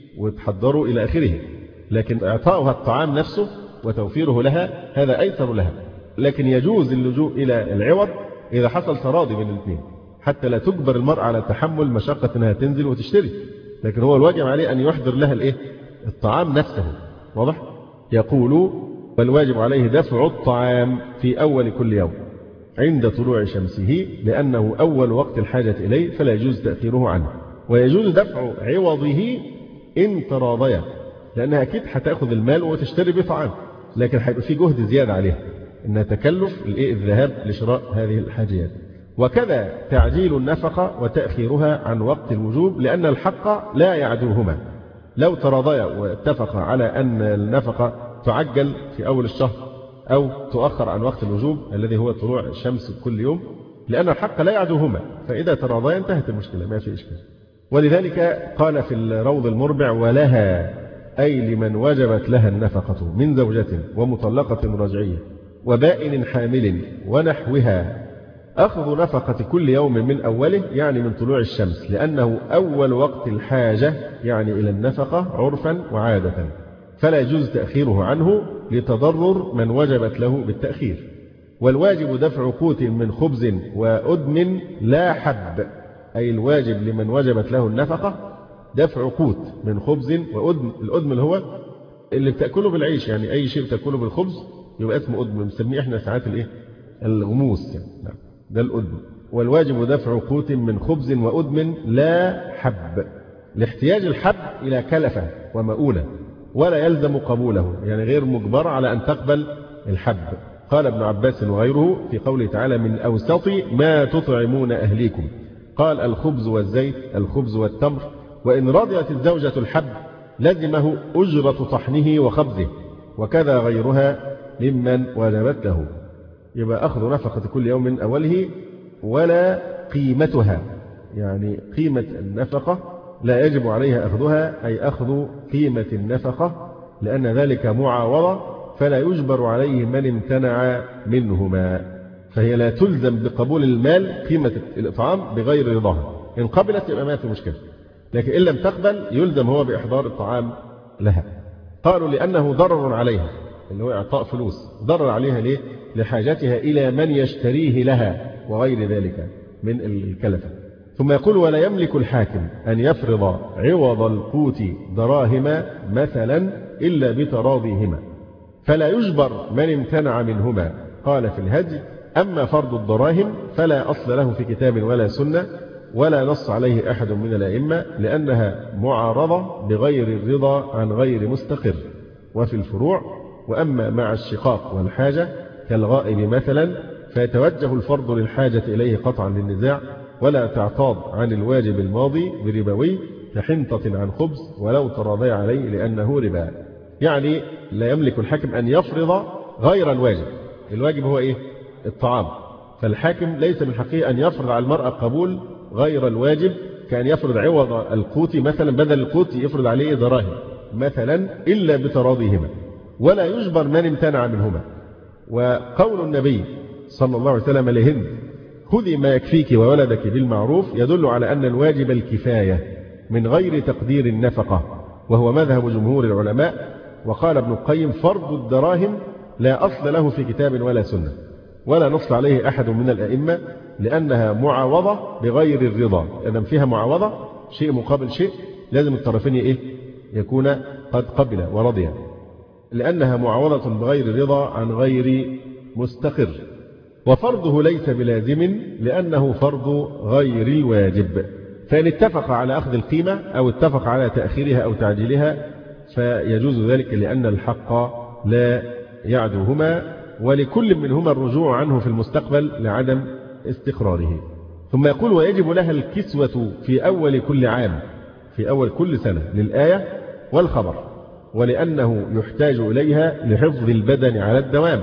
Speaker 2: وتحضره إلى آخره، لكن إعطائها الطعام نفسه وتوفيره لها هذا أيسر لها. لكن يجوز اللجوء إلى العوض إذا حصل تراضي بين الاثنين، حتى لا تجبر المرأة على تحمل مشقة أنها تنزل وتشتري، لكن هو الواجب عليه أن يحضر لها الطعام نفسه. واضح؟ يقول: والواجب عليه دفع الطعام في أول كل يوم عند طلوع شمسه، لأنه أول وقت الحاجة إليه فلا يجوز تأخيره عنه. ويجوز دفع عوضه إن تراضيا، لأنها أكيد هتأخذ المال وتشتري بطعام، لكن هيبقى في جهد زيادة عليها، إنها تكلف الذهاب لشراء هذه الحاجيات. وكذا تعجيل النفقة وتأخيرها عن وقت الوجوب، لأن الحق لا يعدوهما. لو تراضيا واتفقا على أن النفقة تعجل في أول الشهر أو تؤخر عن وقت الوجوب الذي هو طلوع الشمس كل يوم، لأن الحق لا يعدوهما، فإذا تراضيا انتهت المشكلة، ما في إشكال. ولذلك قال في الروض المربع: ولها، أي لمن وجبت لها النفقة من زوجة ومطلقة رجعية وبائن حامل ونحوها، أخذ نفقة كل يوم من أوله، يعني من طلوع الشمس، لأنه أول وقت الحاجة يعني إلى النفقة عرفا وعادة، فلا يجوز تأخيره عنه لتضرر من وجبت له بالتأخير. والواجب دفع قوت من خبز وأدم لا حب، أي الواجب لمن وجبت له النفقة دفع قوت من خبز وأدم. الأدم اللي هو اللي بتأكله بالعيش، يعني أي شيء بتأكله بالخبز يبقى اسمه أدم، بنسميه إحنا ساعات الغموس يعني. نعم، ده الأدم. والواجب دفع قوت من خبز وأدم لا حب، لاحتياج الحب إلى كلفة ومؤونة، ولا يلزم قبوله، يعني غير مجبر على أن تقبل الحب. قال ابن عباس وغيره في قوله تعالى: من أوسط ما تطعمون أهليكم. قال: الخبز والزيت، الخبز والتمر. وإن رضيت الزوجة الحب لزمه أجرة طحنه وخبزه، وكذا غيرها ممن وجبت له. يبقى أخذ نفقة كل يوم من أوله، ولا قيمتها، يعني قيمة النفقة لا يجب عليها أخذها، أي أخذ قيمة النفقة، لأن ذلك معاوضة، فلا يجبر عليه من امتنع منهما. فهي لا تلزم بقبول المال قيمة الإطعام بغير رضاها، إن قبلت يبقى ما في مشكلة، لكن إن لم تقبل يلزم هو بإحضار الطعام لها. قالوا لأنه ضرر عليها، اللي هو إعطاء فلوس، ضرر عليها ليه؟ لحاجتها إلى من يشتريه لها وغير ذلك من الكلفة. ثم يقول: ولا يملك الحاكم أن يفرض عوض القوت دراهم مثلا إلا بتراضيهما، فلا يجبر من امتنع منهما. قال في الهدي: أما فرض الدراهم فلا أصل له في كتاب ولا سنة، ولا نص عليه أحد من الأئمة، لأنها معارضة بغير الرضا عن غير مستقر. وفي الفروع: وأما مع الشقاق والحاجة كالغائب مثلا فيتوجه الفرض للحاجة إليه قطعا للنزاع، ولا تعتاض عن الواجب الماضي بربوي كحنطة عن خبز ولو تراضي عليه لأنه ربا. يعني لا يملك الحاكم أن يفرض غير الواجب. الواجب هو إيه؟ الطعام. فالحاكم ليس من حقه أن يفرض على المرأة قبول غير الواجب، كأن يفرض عوض القوت مثلا، بدل القوت يفرض عليه دراهم مثلا، إلا بتراضيهما، ولا يجبر من امتنع منهما. وقول النبي صلى الله عليه وسلم لهند: خذي ما يكفيك وولدك بالمعروف، يدل على أن الواجب الكفاية من غير تقدير النفقة، وهو مذهب جمهور العلماء. وقال ابن القيم: فرض الدراهم لا أصل له في كتاب ولا سنة، ولا نص عليه أحد من الأئمة، لأنها معاوضة بغير الرضا. لأن فيها معاوضة، شيء مقابل شيء، لازم الطرفين يكون قد قبل ورضي، لأنها معاوضة بغير الرضا عن غير مستقر. وفرضه ليس بلازم، لأنه فرض غير الواجب. فإن اتفق على أخذ القيمة أو اتفق على تأخيرها أو تعجيلها فيجوز ذلك، لأن الحق لا يعدوهما، ولكل منهما الرجوع عنه في المستقبل لعدم استقراره. ثم يقول: ويجب لها الكسوة في أول كل عام، في أول كل سنة، للآية والخبر، ولأنه يحتاج إليها لحفظ البدن على الدوام،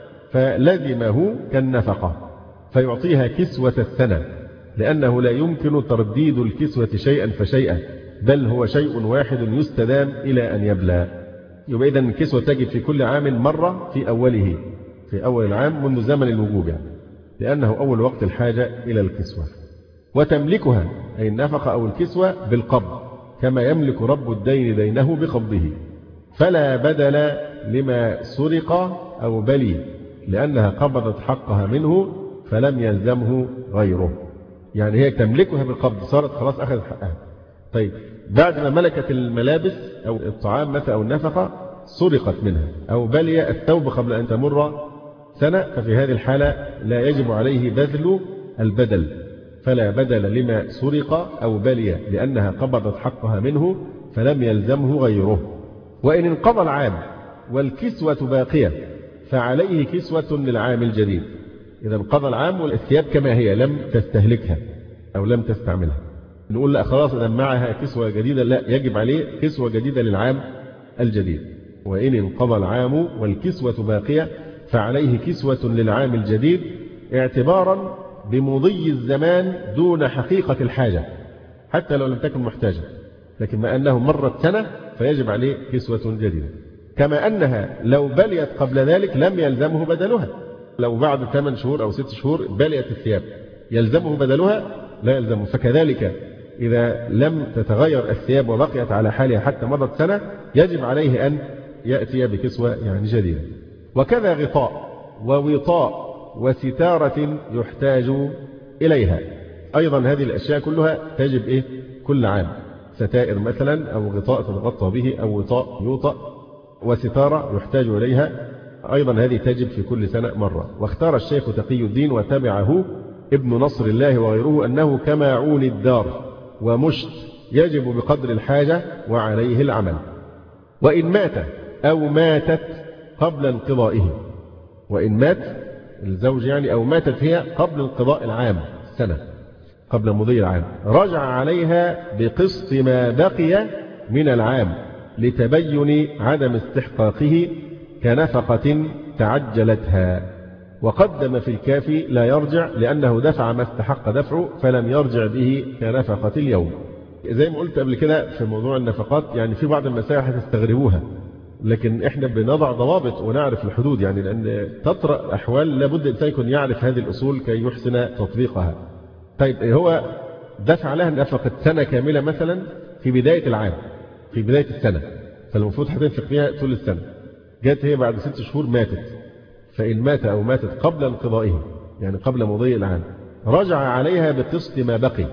Speaker 2: فلزمه كالنفقة، فيعطيها كسوة السنة، لأنه لا يمكن ترديد الكسوة شيئا فشيئا، بل هو شيء واحد يستدام إلى أن يبلى. يبقى إذن الكسوة تجب في كل عام مرة في أوله، في أول العام منذ زمن الوجوب، يعني لأنه أول وقت الحاجة إلى الكسوة. وتملكها أي النفقة أو الكسوة بالقبض، كما يملك رب الدين دينه بقبضه، فلا بدل لما سرق أو بلي، لأنها قبضت حقها منه فلم يلزمه غيره. يعني هي تملكها بالقبض، صارت خلاص أخذت حقها. طيب بعد ما ملكت الملابس أو الطعام مثلا أو النفقة سرقت منها، أو بلي الثوب قبل أن تمر سنة، ففي هذه الحالة لا يجب عليه بذل البدل، فلا بدل لما سرق أو بلي، لأنها قبضت حقها منه فلم يلزمه غيره. وإن انقضى العام والكسوة باقية فعليه كسوة للعام الجديد، إذا انقضى العام والثياب كما هي لم تستهلكها أو لم تستعملها، نقول لا خلاص إذا معها كسوة جديدة، لا، يجب عليه كسوة جديدة للعام الجديد. وإن انقضى العام والكسوة باقية فعليه كسوة للعام الجديد، اعتبارا بمضي الزمان دون حقيقة الحاجة حتى لو لم تكن محتاجة، لكن ما أنه مرت سنة فيجب عليه كسوة جديدة. كما أنها لو بليت قبل ذلك لم يلزمه بدلها، لو بعد 8 شهور أو 6 شهور بليت الثياب يلزمه بدلها؟ لا يلزمه. فكذلك إذا لم تتغير الثياب وبقيت على حالها حتى مضت سنة يجب عليه أن يأتي بكسوة جديدة. وكذا غطاء ووطاء وستارة يحتاج إليها، أيضا هذه الأشياء كلها تجب كل عام، ستائر مثلا أو غطاء تتغطى به أو وطاء يوطأ وستارة يحتاج إليها، أيضا هذه تجب في كل سنة مرة. واختار الشيخ تقي الدين وتبعه ابن نصر الله وغيره أنه كماعون الدار ومشت يجب بقدر الحاجة وعليه العمل. وإن مات أو ماتت قبل انقضائه، وإن مات الزوج أو ماتت هي قبل انقضاء العام السنة قبل مضي العام، رجع عليها بقسط ما بقي من العام لتبين عدم استحقاقه كنفقة تعجلتها. وقدم في الكافي لا يرجع لأنه دفع ما استحق دفعه فلم يرجع به كنفقة اليوم. زي ما قلت قبل كده في موضوع النفقات، في بعض المسائل هتستغربوها، لكن احنا بنضع ضوابط ونعرف الحدود، لأن تطرأ أحوال لابد الإنسان يكون يعرف هذه الأصول كي يحسن تطبيقها. طيب هو دفع لها نفقة سنة كاملة مثلا في بداية العام، في بداية السنة، فالمفروض هتنفق فيها طول السنة، جات هي بعد 6 شهور ماتت، فإن مات أو ماتت قبل انقضائه قبل مضي العام رجع عليها بقسط ما بقي،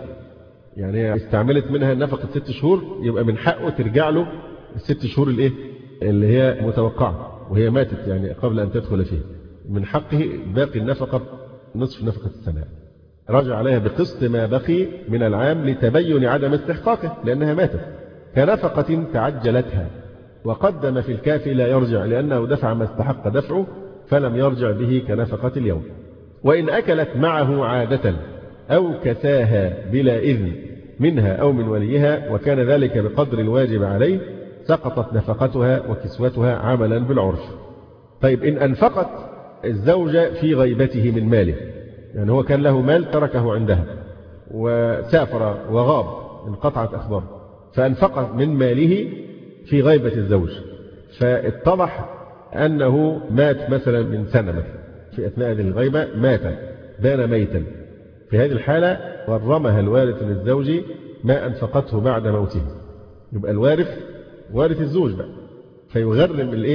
Speaker 2: هي استعملت منها نفقة 6 شهور، يبقى من حقه ترجع له ال6 شهور اللي هي متوقعة وهي ماتت قبل أن تدخل فيه، من حقه باقي النفقة نصف نفقة السنة. رجع عليها بقسط ما بقي من العام لتبين عدم استحقاقه لأنها ماتت كنفقة تعجلتها. وقدم في الكافي لا يرجع لأنه دفع ما استحق دفعه فلم يرجع به كنفقة اليوم. وإن أكلت معه عادة أو كساها بلا إذن منها أو من وليها وكان ذلك بقدر الواجب عليه سقطت نفقتها وكسوتها عملا بالعرف. طيب إن أنفقت الزوجة في غيبته من ماله، هو كان له مال تركه عندها وسافر وغاب انقطعت أخباره، فأنفقت من ماله في غيبة الزوج، فاتضح أنه مات مثلا من سنة مثلا، في أثناء هذه الغيبة مات بان ميتا، في هذه الحالة غرمها الوارث للزوج ما أنفقته بعد موته، يبقى الوارث وارث الزوج بقى، فيغرم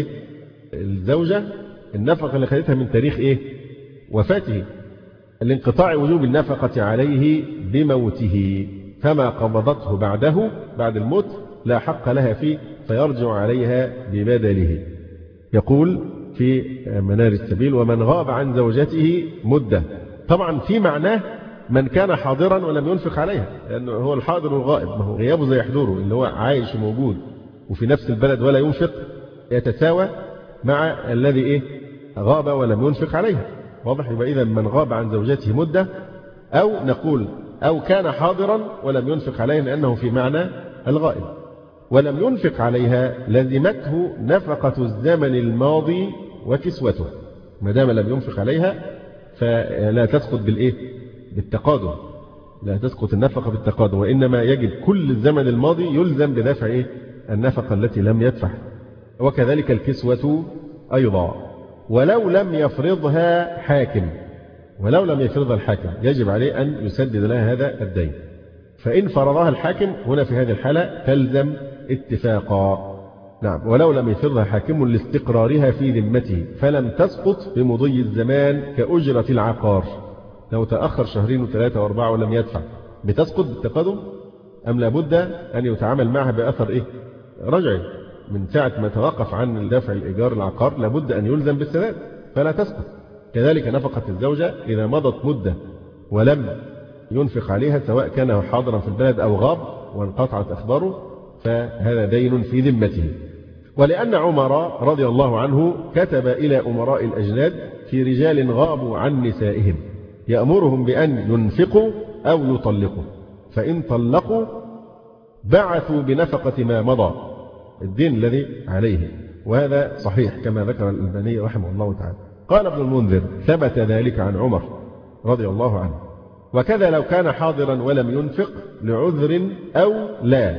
Speaker 2: الزوجة النفقة اللي خدتها من تاريخ وفاته، الانقطاع وجوب النفقة عليه بموته، فما قبضته بعد الموت لا حق لها فيه فيرجع عليها ببدله. يقول في منار السبيل: ومن غاب عن زوجته مدة، طبعا في معناه من كان حاضرا ولم ينفق عليها، لأنه هو الحاضر والغائب، ما هو غيابه زي حضوره، اللي هو عايش وموجود وفي نفس البلد ولا ينفق يتساوى مع الذي غاب ولم ينفق عليها، واضح؟ يبقى إذا من غاب عن زوجته مدة، أو نقول أو كان حاضرا ولم ينفق عليها لأنه في معنى الغائب، ولم ينفق عليها لزمته نفقة الزمن الماضي وكسوته، ما دام لم ينفق عليها فلا تسقط بالتقادم، لا تسقط النفقة بالتقادم، وإنما يجب كل الزمن الماضي يلزم بدفع النفقة التي لم يدفع. وكذلك الكسوة أيضا، ولو لم يفرضها الحاكم يجب عليه أن يسدد لها هذا الدين، فإن فرضها الحاكم هنا في هذه الحالة تلزم اتفاقا. نعم، ولو لم يفرضها حاكم لاستقرارها في ذمته فلم تسقط بمضي الزمان كأجرة العقار، لو تأخر 2 و3 و4 ولم يدفع بتسقط بالتقادم، أم لابد أن يتعامل معها بأثر رجعي من ساعة ما توقف عن دفع الإيجار العقار لابد أن يلزم بالسداد فلا تسقط. كذلك نفقة الزوجة إذا مضت مدة ولم ينفق عليها سواء كان حاضرا في البلد أو غاب وانقطعت أخباره فهذا دين في ذمته. ولأن عمر رضي الله عنه كتب إلى أمراء الأجناد في رجال غابوا عن نسائهم يأمرهم بأن ينفقوا أو يطلقوا، فإن طلقوا بعثوا بنفقة ما مضى الدين الذي عليه. وهذا صحيح كما ذكر الألباني رحمه الله تعالى. قال ابن المنذر: ثبت ذلك عن عمر رضي الله عنه. وكذا لو كان حاضرا ولم ينفق لعذر أو لا،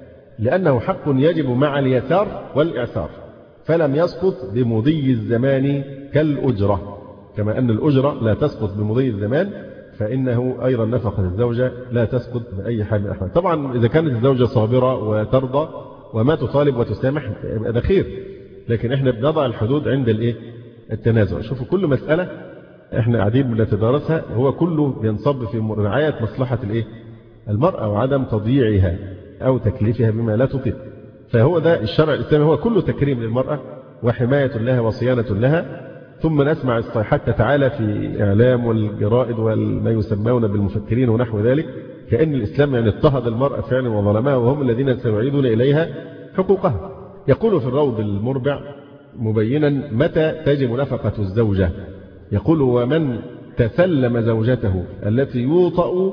Speaker 2: لأنه حق يجب مع اليسار والإعسار، فلم يسقط بمضي الزمان كالأجرة، كما أن الأجرة لا تسقط بمضي الزمان، فإنه أيضا نفقة الزوجة لا تسقط بأي حال من الأحوال. طبعا إذا كانت الزوجة صابرة وترضى وما تطالب وتسامح يبقى ده خير، لكن إحنا بنضع الحدود عند التنازع. شوفوا كل مسألة إحنا قاعدين بنتدارسها هو كله بينصب في رعاية مصلحة المرأة وعدم تضييعها أو تكليفها بما لا تطيق. فهو ده الشرع الإسلامي، هو كله تكريم للمرأة وحماية لها وصيانة لها. ثم نسمع الصيحات تتعالى في الإعلام والجرائد وما يسمون بالمفكرين ونحو ذلك، كأن الإسلام يعني اضطهد المرأة فعلا وظلمها، وهم الذين سيعيدون إليها حقوقها. يقول في الروض المربع مبينا متى تجب نفقة الزوجة، يقول: ومن تسلم زوجته التي يوطأ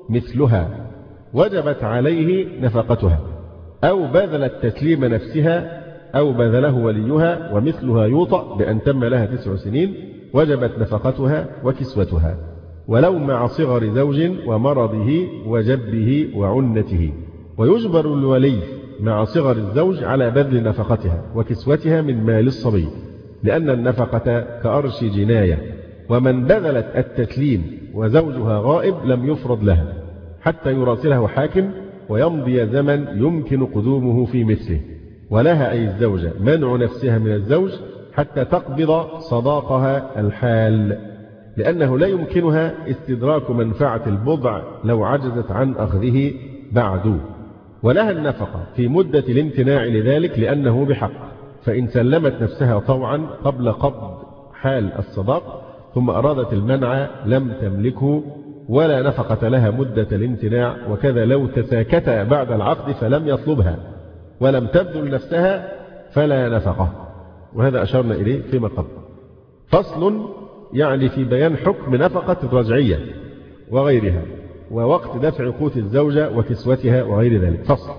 Speaker 2: مثلها وجبت عليه نفقتها، أو بذلت تسليم نفسها أو بذله وليها ومثلها يوطأ بأن تم لها 9 سنين وجبت نفقتها وكسوتها، ولو مع صغر زوج ومرضه وجبه وعنته. ويجبر الولي مع صغر الزوج على بذل نفقتها وكسوتها من مال الصبي، لأن النفقة كأرش جناية. ومن بذلت التسليم وزوجها غائب لم يفرض لها حتى يراسله حاكم ويمضي زمن يمكن قدومه في مثله. ولها أي الزوجة منع نفسها من الزوج حتى تقبض صداقها الحال، لأنه لا يمكنها استدراك منفعة البضع لو عجزت عن أخذه بعد. ولها النفقة في مدة الامتناع لذلك لأنه بحق، فإن سلمت نفسها طوعا قبل قبض حال الصداق ثم أرادت المنع لم تملكه ولا نفقة لها مدة الامتناع. وكذا لو تساكتا بعد العقد فلم يطلبها ولم تبذل نفسها فلا نفقة. وهذا أشرنا إليه فيما قبل. فصل يعني في بيان حكم نفقة الرجعية وغيرها ووقت دفع قوت الزوجة وكسوتها وغير ذلك. فصل: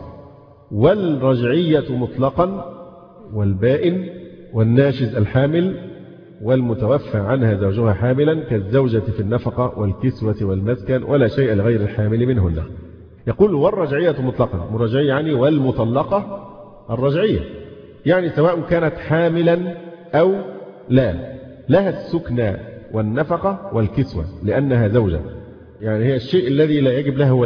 Speaker 2: والرجعية مطلقا والبائن والناشز الحامل والمتوفى عنها زوجها حاملا كالزوجة في النفقة والكسوة والمسكن ولا شيء لغير الحامل منهن. يقول: والرجعية مطلقا، مرجعية يعني والمطلقة الرجعية، يعني سواء كانت حاملا أو لا، لها السكنى والنفقة والكسوة لأنها زوجة. يعني هي الشيء الذي لا يجب لها هو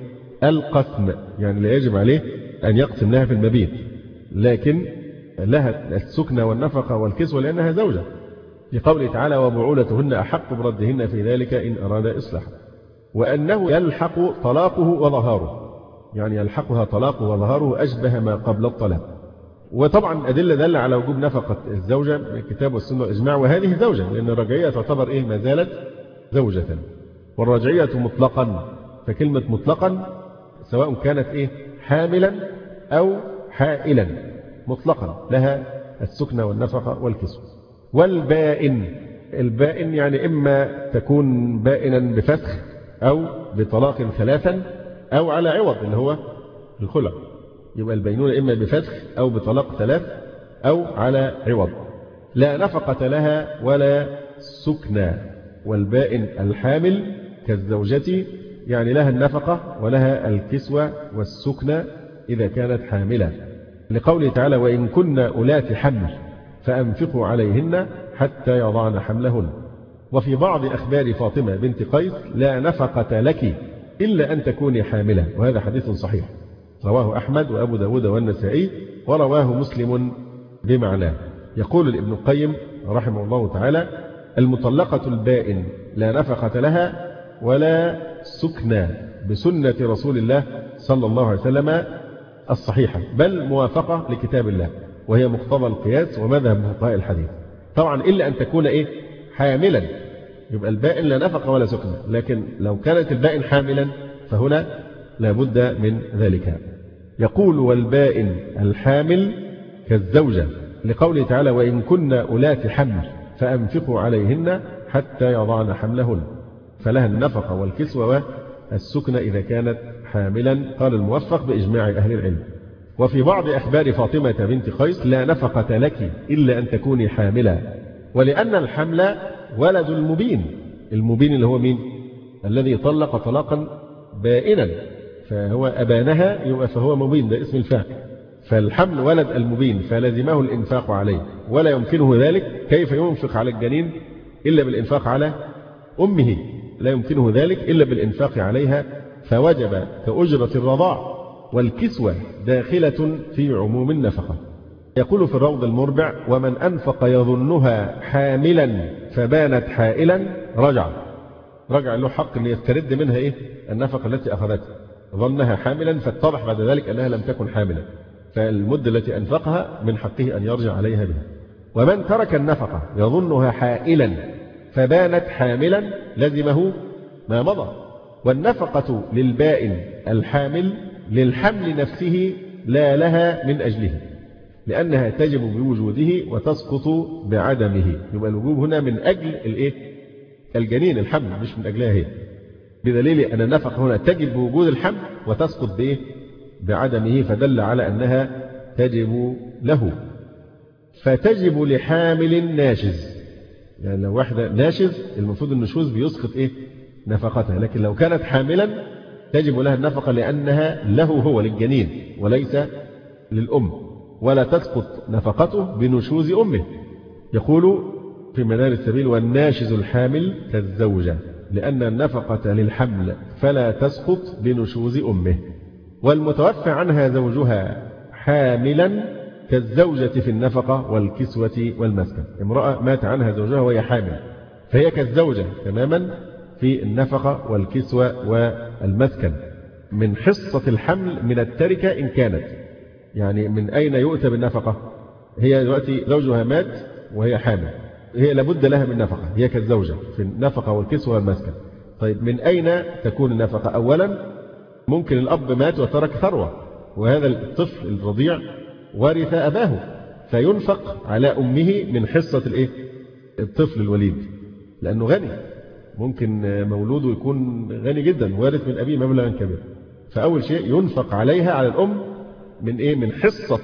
Speaker 2: القسم، يعني لا يجب عليه أن يقسم لها في المبيت، لكن لها السكنى والنفقة والكسوة لأنها زوجة، لقوله تعالى: وبعولتهن أحق بردهن في ذلك إن أراد إصلاحا. وأنه يلحق طلاقه وظهاره، يعني يلحقها طلاقه وظهاره أشبه ما قبل الطلاق. وطبعا أدلة دل على وجوب نفقة الزوجة من الكتاب والسنة والإجماع، وهذه زوجة، لأن الرجعية تعتبر ما زالت زوجة. والرجعية مطلقا، فكلمة مطلقا سواء كانت حاملا أو حائلا، مطلقا لها السكنى والنفقة والكسوة. والبائن، البائن يعني إما تكون بائنا بفسخ أو بطلاق 3 أو على عوض اللي هو الخلع. يبقى البينونة إما بفسخ أو بطلاق 3 أو على عوض، لا نفقة لها ولا سكنى. والبائن الحامل كالزوجة، يعني لها النفقة ولها الكسوة والسكنى إذا كانت حاملة، لقوله تعالى: وإن كن أولات حمل فأنفقوا عليهن حتى يضعن حملهن. وفي بعض أخبار فاطمة بنت قيس: لا نفقة لك إلا أن تكوني حاملة، وهذا حديث صحيح رواه أحمد وأبو داود والنسائي ورواه مسلم بمعناه. يقول ابن القيم رحمه الله تعالى: المطلقة البائن لا نفقة لها ولا سكنى بسنة رسول الله صلى الله عليه وسلم الصحيحة، بل موافقة لكتاب الله، وهي مقتضى القياس ومذهب فقهاء الحديث. طبعا إلا أن تكون حاملا، يبقى البائن لا نفقة ولا سكنى. لكن لو كانت البائن حاملا فهنا لا بد من ذلك. يقول: والبائن الحامل كالزوجة، لقوله تعالى وإن كن أولات حمل فأنفقوا عليهن حتى يضعن حملهن، فلها النفقة والكسوة والسكنة إذا كانت حاملا، قال الموفق بإجماع أهل العلم. وفي بعض أخبار فاطمة بنت قيس لا نفقة لك إلا أن تكوني حاملا، ولأن الحمل ولد المبين. المبين اللي هو مين؟ الذي طلق طلاقا بائنا، فهو أبانها فهو مبين، ده اسم الفاعل. فالحمل ولد المبين فلزمه الإنفاق عليه، ولا يمكنه ذلك. كيف ينفق على الجنين إلا بالإنفاق على أمه؟ لا يمكنه ذلك إلا بالإنفاق عليها، فوجب كأجرة الرضاع والكسوة داخلة في عموم النفقة. يقول في الروض المربع ومن أنفق يظنها حاملا فبانت حائلا رجع له حق أن يسترد منها النفقة التي أخذتها، ظنها حاملا فاتضح بعد ذلك أنها لم تكن حاملا، فالمدة التي أنفقها من حقه أن يرجع عليها بها. ومن ترك النفقة يظنها حائلا فبانت حاملا لزمه ما مضى. والنفقة للبائن الحامل للحمل نفسه لا لها من أجله، لأنها تجب بوجوده وتسقط بعدمه. يبقى الوجوب هنا من أجل الجنين الحمل، مش من أجلها هي، بدليل أن النفقة هنا تجب بوجود الحمل وتسقط بعدمه، فدل على أنها تجب له. فتجب لحامل ناشز، يعني لو واحدة ناشز المفروض النشوز بيسقط نفقتها، لكن لو كانت حاملا تجب لها النفقة لأنها له هو للجنين وليس للأم، ولا تسقط نفقته بنشوز أمه. يقول في منار السبيل والناشز الحامل كالزوجة، لأن النفقة للحمل فلا تسقط بنشوز أمه. والمتوفى عنها زوجها حاملا كالزوجة في النفقة والكسوة والمسكن. امرأة مات عنها زوجها وهي حامل فهي كالزوجة تماما في النفقة والكسوة والمسكن، من حصة الحمل من التركة إن كانت. يعني من أين يؤتى بالنفقة؟ هي دلوقتي زوجها مات وهي حامل، هي لابد لها من نفقة، هي كالزوجة في النفقة والكسوة والمسكن. طيب من أين تكون النفقة؟ أولا ممكن الأب مات وترك ثروة، وهذا الطفل الرضيع ورث أباه، فينفق على أمه من حصة الطفل الوليد، لأنه غني، ممكن مولوده يكون غني جدا وارث من أبيه مبلغا كبيرا. فأول شيء ينفق عليها على الأم من حصة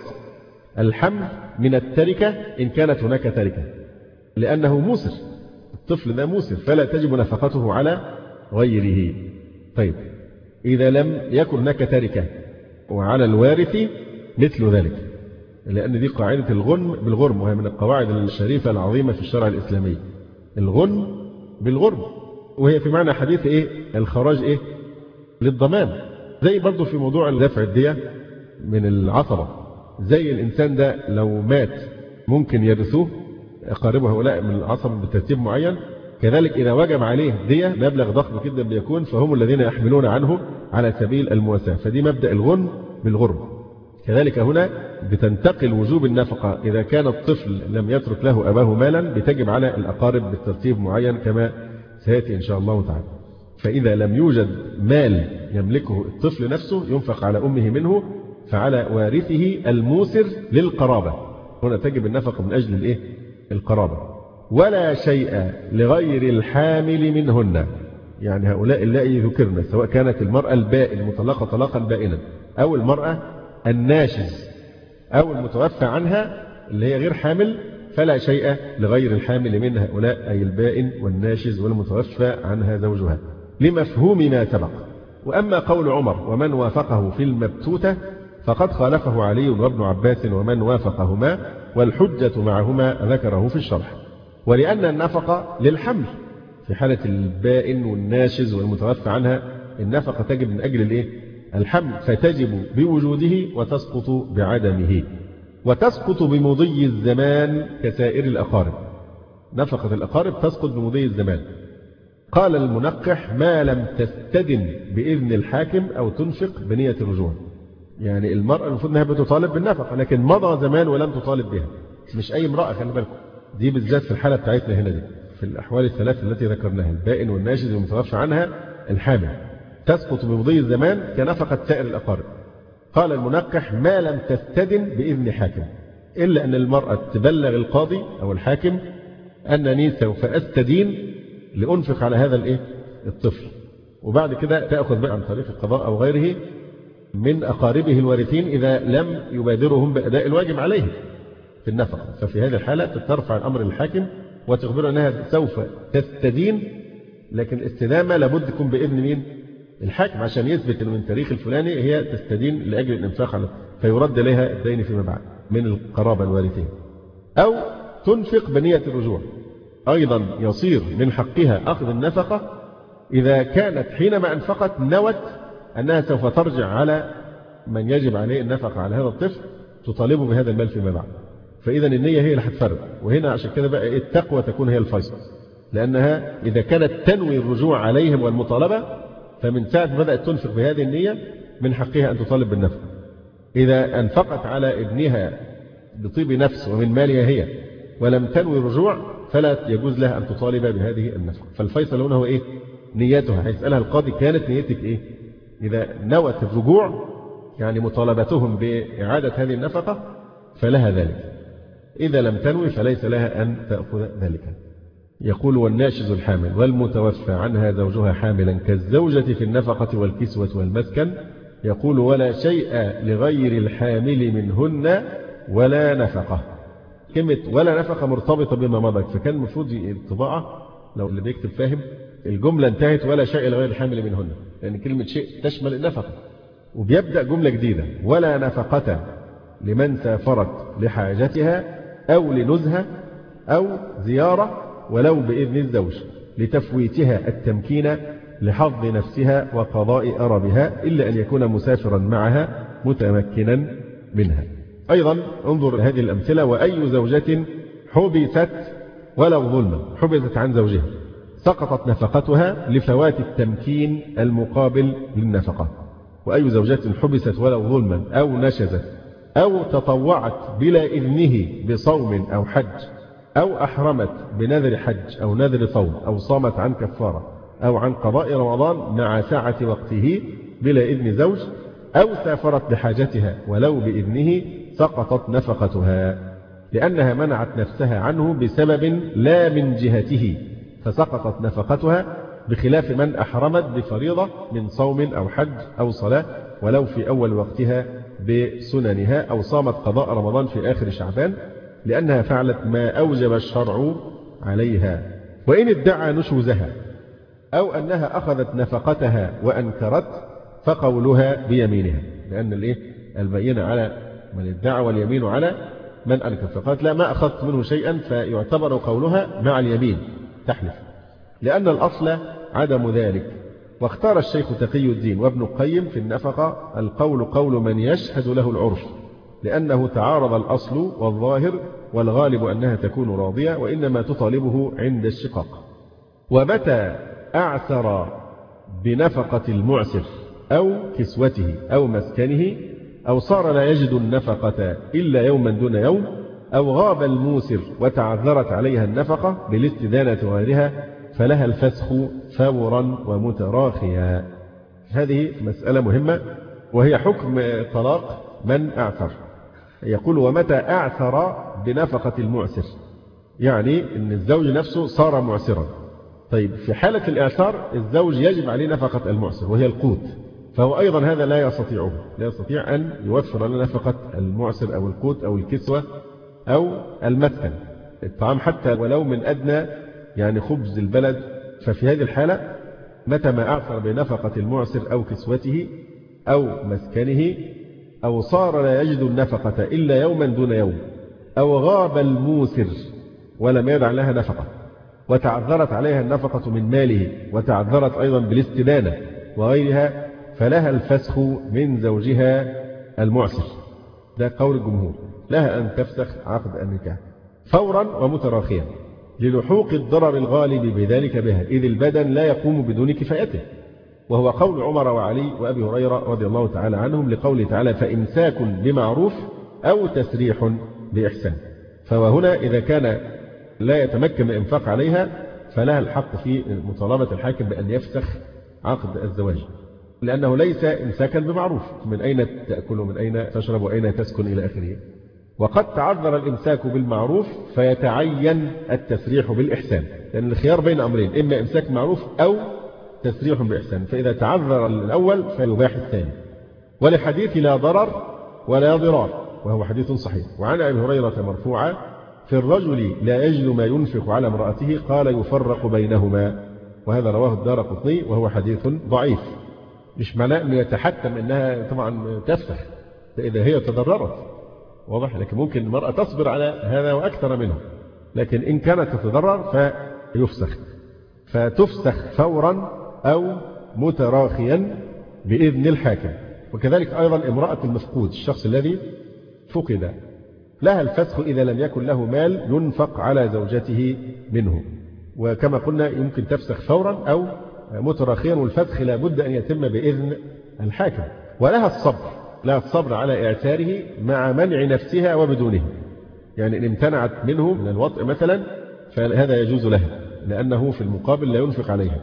Speaker 2: الحمل من التركة إن كانت هناك تركة، لأنه موسر، الطفل ده موسر، فلا تجب نفقته على غيره. طيب إذا لم يكن هناك تركة وعلى الوارث مثل ذلك، لأن دي قاعدة الغنم بالغرم، وهي من القواعد الشريفة العظيمة في الشرع الإسلامي، الغنم بالغرم، وهي في معنى حديث الخراج للضمان. زي برضو في موضوع دفع الدية من العصبة، زي الإنسان ده لو مات ممكن يرثوه أقاربه هؤلاء من العصبة بترتيب معين، كذلك إذا وجب عليه دية مبلغ ضخم جدا بيكون، فهم الذين يحملون عنه على سبيل المواساة، فدي مبدأ الغنم بالغرم. كذلك هنا بتنتقل وجوب النفقة إذا كان الطفل لم يترك له أباه مالا، بتجب على الأقارب بالترتيب معين كما سيأتي إن شاء الله تعالى. فإذا لم يوجد مال يملكه الطفل نفسه ينفق على أمه منه، فعلى وارثه الموسر للقرابة، هنا تجب النفقة من أجل القرابة. ولا شيء لغير الحامل منهن، يعني هؤلاء اللائي ذكرنا، سواء كانت المرأة البائن المطلقة طلاقا بائنا، أو المرأة الناشز، أو المتوفى عنها اللي هي غير حامل، فلا شيء لغير الحامل من هؤلاء، أي البائن والناشز والمتوفى عنها زوجها، لمفهوم ما سبق. وأما قول عمر ومن وافقه في المبتوتة فقد خالفه علي وابن عباس ومن وافقهما، والحجة معهما ذكره في الشرح. ولأن النفقة للحمل في حالة البائن والناشز والمتوفى عنها، النفقة تجب من أجل الحمل، فتجب بوجوده وتسقط بعدمه، وتسقط بمضي الزمان كسائر الأقارب. نفقة الأقارب تسقط بمضي الزمان. قال المنقح ما لم تستدن بإذن الحاكم أو تنفق بنية الرجوع، يعني المرأة المفروض أنها بتطالب بالنفقة، لكن مضى زمان ولم تطالب بها، مش أي امرأة، خلي بالكم دي بالذات في الحالة بتاعتنا هنا، دي في الأحوال الثلاث التي ذكرناها، البائن والناشز والمتوفى عنها الحامل، تسقط بمضي الزمان كنفقة سائر الأقارب. قال المنقح ما لم تستدن بإذن حاكم، إلا أن المرأة تبلغ القاضي أو الحاكم أنني سوف أستدين لأنفق على هذا الطفل، وبعد كده تأخذ بقى عن طريق القضاء أو غيره من أقاربه الوارثين إذا لم يبادرهم بأداء الواجب عليه في النفقة. ففي هذه الحالة ترفع الأمر للحاكم وتخبره أنها سوف تستدين، لكن الاستدامة لابد تكون بإذن مين؟ الحاكم، عشان يثبت أن من تاريخ الفلاني هي تستدين لأجل الإنفاق عليه، فيرد لها الدين فيما بعد من القرابة الوارثين. أو تنفق بنية الرجوع، أيضا يصير من حقها أخذ النفقة إذا كانت حينما أنفقت نوت أنها سوف ترجع على من يجب عليه النفقة على هذا الطفل، تطالبه بهذا المال فيما بعد. فإذا النية هي اللي هتفرق، وهنا عشان كده بقى التقوى تكون هي الفيصل، لأنها إذا كانت تنوي الرجوع عليهم والمطالبة فمن ساعة بدأت تنفق بهذه النية من حقها أن تطالب بالنفقة. إذا أنفقت على ابنها بطيب نفس ومن مالها هي ولم تنوي الرجوع فلا يجوز لها أن تطالب بهذه النفقة. فالفيصل هنا هو نيتها. هيسألها القاضي كانت نيتك إذا نوت الرجوع يعني مطالبتهم بإعادة هذه النفقة فلها ذلك، إذا لم تنوي فليس لها أن تأخذ ذلك. يقول والناشز الحامل والمتوفى عنها زوجها حاملا كالزوجة في النفقة والكسوة والمسكن. يقول ولا شيء لغير الحامل منهن ولا نفقة. كلمة ولا نفقة مرتبطة بما مضت، فكان المفروض الطباعة لو اللي بيكتب فاهم الجملة انتهت ولا شيء لغير الحامل منهن، لأن كلمة شيء تشمل النفقة، وبيبدأ جملة جديدة ولا نفقة لمن سافرت لحاجتها أو لنزهة أو زيارة ولو بإذن الزوج لتفويتها التمكين لحظ نفسها وقضاء أربها إلا أن يكون مسافرا معها متمكنا منها. أيضا انظر هذه الأمثلة. وأي زوجة حبست ولو ظلما، حبست عن زوجها سقطت نفقتها لفوات التمكين المقابل للنفقة. وأي زوجة حبست ولو ظلما أو نشزت أو تطوعت بلا إذنه بصوم أو حج أو أحرمت بنذر حج أو نذر صوم أو صامت عن كفارة أو عن قضاء رمضان مع ساعة وقته بلا إذن زوج أو سافرت لحاجتها ولو بإذنه سقطت نفقتها لأنها منعت نفسها عنه بسبب لا من جهته، فسقطت نفقتها بخلاف من أحرمت بفريضة من صوم أو حج أو صلاة ولو في أول وقتها بسننها أو صامت قضاء رمضان في آخر شعبان لأنها فعلت ما أوجب الشرع عليها. وإن ادعى نشوزها أو أنها أخذت نفقتها وأنكرت فقولها بيمينها، لأن البينة على من ادعى واليمين على من أنكر، فقالت لا ما أخذت منه شيئا فيعتبر قولها مع اليمين تحلف، لأن الأصل عدم ذلك. واختار الشيخ تقي الدين وابن القيم في النفقة القول قول من يشهد له العرف، لأنه تعارض الأصل والظاهر والغالب أنها تكون راضية وإنما تطالبه عند الشقاق. ومتى أعسر بنفقة المعسر أو كسوته أو مسكنه أو صار لا يجد النفقة إلا يوما دون يوم أو غاب الموسر وتعذرت عليها النفقة بالاستدانة وغيرها فلها الفسخ فورا ومتراخيا. هذه مسألة مهمة وهي حكم طلاق من أعثر. يقول ومتى أعثر بنفقة المعسر، يعني أن الزوج نفسه صار معسرا. طيب في حالة الإعثار الزوج يجب عليه نفقة المعسر وهي القوت، فهو أيضا هذا لا يستطيع أن يوفر لنا نفقة المعسر أو القوت أو الكسوة أو المسكن الطعام حتى ولو من أدنى يعني خبز البلد. ففي هذه الحالة متى ما أعثر بنفقة المعسر أو كسوته أو مسكنه أو صار لا يجد النفقة إلا يوما دون يوم أو غاب الموسر ولم يدع لها نفقة وتعذرت عليها النفقة من ماله وتعذرت أيضا بالاستدانة وغيرها فلها الفسخ من زوجها المعسر. ده قول الجمهور، لها أن تفسخ عقد النكاح فورا ومتراخيا للحوق الضرر الغالب بذلك بها، إذ البدن لا يقوم بدون كفايته، وهو قول عمر وعلي وأبي هريرة رضي الله تعالى عنهم لقوله تعالى فإمساك بمعروف أو تسريح بإحسان. فهنا إذا كان لا يتمكن من الإنفاق عليها فلها الحق في مطالبة الحاكم بأن يفسخ عقد الزواج، لأنه ليس إمساكا بمعروف، من أين تأكل ومن أين تشرب وأين تسكن إلى آخره. وقد تعذر الإمساك بالمعروف فيتعين التسريح بالإحسان، لأن الخيار بين أمرين، إما إمساك معروف أو تسريح بإحسان، فإذا تعذر الأول فيباح الثاني. ولحديث لا ضرر ولا ضرار، وهو حديث صحيح. وعن أبي هريرة مرفوعا: في الرجل لا يجد ما ينفق على امرأته قال يفرق بينهما، وهذا رواه الدارقطني وهو حديث ضعيف. مش معناه أنه يتحتم أنها طبعا تفسخ إذا هي تضررت، واضح، لكن ممكن المرأة تصبر على هذا وأكثر منه، لكن إن كانت تتضرر فيفسخ، فتفسخ فورا أو متراخيا بإذن الحاكم. وكذلك أيضا امرأة المفقود، الشخص الذي فقد، لها الفسخ إذا لم يكن له مال ينفق على زوجته منه، وكما قلنا يمكن تفسخ فورا أو متراخيا، والفسخ لا بد أن يتم بإذن الحاكم. ولها الصبر، لها الصبر على إعساره مع منع نفسها وبدونه، يعني إن امتنعت منه من الوطء مثلا فهذا يجوز لها لأنه في المقابل لا ينفق عليها،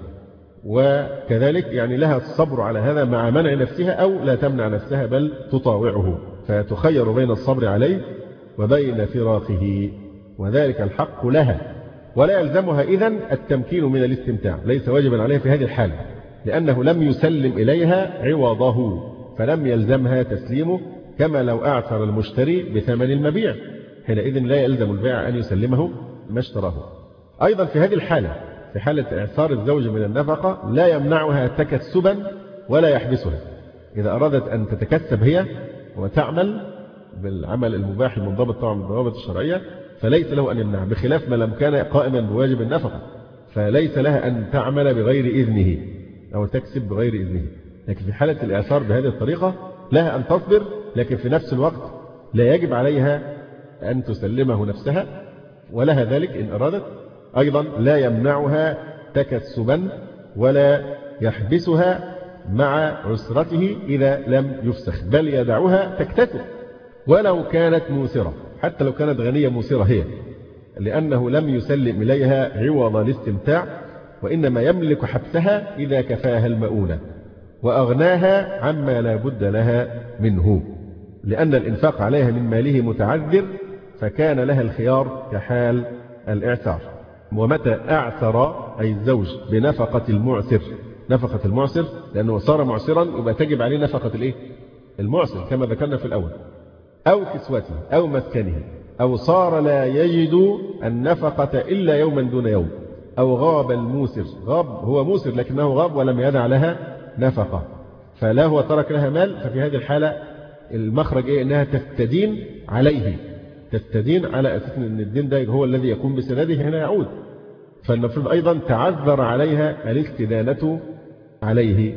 Speaker 2: وكذلك يعني لها الصبر على هذا مع منع نفسها أو لا تمنع نفسها بل تطاوعه، فتخير بين الصبر عليه وبين فراقه، وذلك الحق لها. ولا يلزمها إذن التمكين من الاستمتاع، ليس واجبا عليها في هذه الحالة، لأنه لم يسلم إليها عوضه، فلم يلزمها تسليمه، كما لو أعثر المشتري بثمن المبيع، حينئذ لا يلزم البائع أن يسلمه ما اشتراه. أيضا في هذه الحالة، في حالة إعثار الزوج من النفقة، لا يمنعها تكسبا ولا يحبسها. إذا أرادت أن تتكسب هي وتعمل بالعمل المباح المنضبط طبعا بالضوابط الشرعية فليس له أن يمنع، بخلاف ما لم كان قائما بواجب النفقة، فليس لها أن تعمل بغير إذنه أو تكسب بغير إذنه. لكن في حالة الإعثار بهذه الطريقة لها أن تصبر، لكن في نفس الوقت لا يجب عليها أن تسلمه نفسها، ولها ذلك إن أرادت. أيضا لا يمنعها تكسبا ولا يحبسها مع عسرته إذا لم يفسخ، بل يدعها تكتسب ولو كانت موسرة، حتى لو كانت غنية موسرة هي، لأنه لم يسلم إليها عوض الاستمتاع، وإنما يملك حبسها إذا كفاها المؤونة وأغناها عما لا بد لها منه، لأن الإنفاق عليها من ماله متعذر، فكان لها الخيار كحال الإعثار. ومتى أعثر أي الزوج بنفقة المعسر، نفقة المعسر لأنه صار معسرا يبقى تجب عليه نفقة المعسر كما ذكرنا في الأول، أو كسوته أو مسكنه، أو صار لا يجد النفقة إلا يوما دون يوم، أو غاب الموسر، غاب هو موسر لكنه غاب ولم يدع لها نفقة، فلا هو ترك لها مال، ففي هذه الحالة المخرج إنها تستدين عليه، تستدين على أساس أن الدين ده هو الذي يقوم بسداده هنا يعود، فالمفروض أيضا تعذر عليها الاستدانة عليه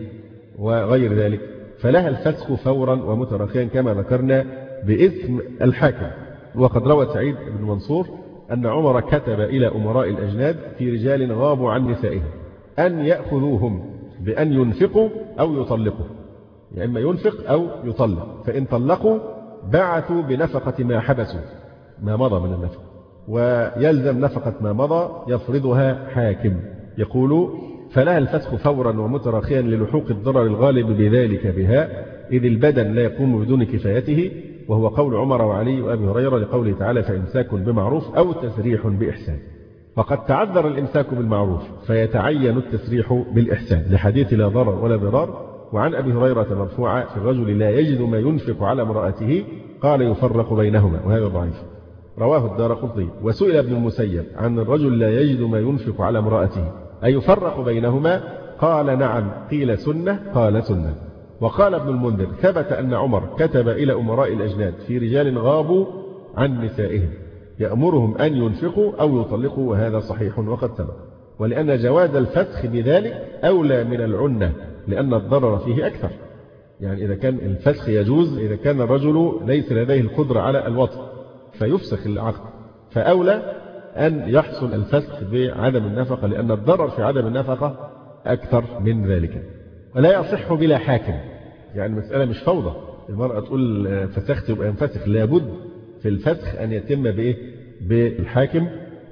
Speaker 2: وغير ذلك، فلها الفسخ فورا ومتراخيا كما ذكرنا باسم الحاكم. وقد روى سعيد بن منصور أن عمر كتب إلى أمراء الأجناد في رجال غابوا عن نسائهم أن يأخذوهم بأن ينفقوا أو يطلقوا، يعني إما ينفق أو يطلق، فإن طلقوا بعثوا بنفقة ما حبسوا ما مضى من النفقة، ويلزم نفقة ما مضى يفرضها حاكم. يقول فلها الفسخ فورا ومتراخيا للحوق الضرر الغالب بذلك بها، إذ البدن لا يقوم بدون كفايته، وهو قول عمر وعلي وأبي هريرة لقوله تعالى فإمساك بمعروف أو تسريح بإحسان. وقد تعذر الإمساك بالمعروف فيتعين التسريح بالإحسان لحديث لا ضرر ولا ضرار. وعن أبي هريرة مرفوعا في الرجل لا يجد ما ينفق على امرأته قال يفرق بينهما، وهذا ضعيف، رواه الدارقطني. وسئل ابن المسيب عن الرجل لا يجد ما ينفق على امرأته أيفرق بينهما قال نعم، قيل سنة قال سنة. وقال ابن المنذر ثبت أن عمر كتب إلى أمراء الأجناد في رجال غابوا عن نسائهم يأمرهم أن ينفقوا أو يطلقوا، وهذا صحيح وقد سبق. ولأن جواز الفسخ بذلك أولى من العنة، لأن الضرر فيه أكثر، يعني إذا كان الفسخ يجوز إذا كان الرجل ليس لديه القدرة على الوطء فيفسخ العقد، فأولى أن يحصل الفسخ بعدم النفقة، لأن الضرر في عدم النفقة أكثر من ذلك. ولا يصح بلا حاكم، يعني المسألة مش فوضى المرأة تقول فسخت يبقى ينفسخ، لابد في الفسخ أن يتم بإيه؟ بالحاكم،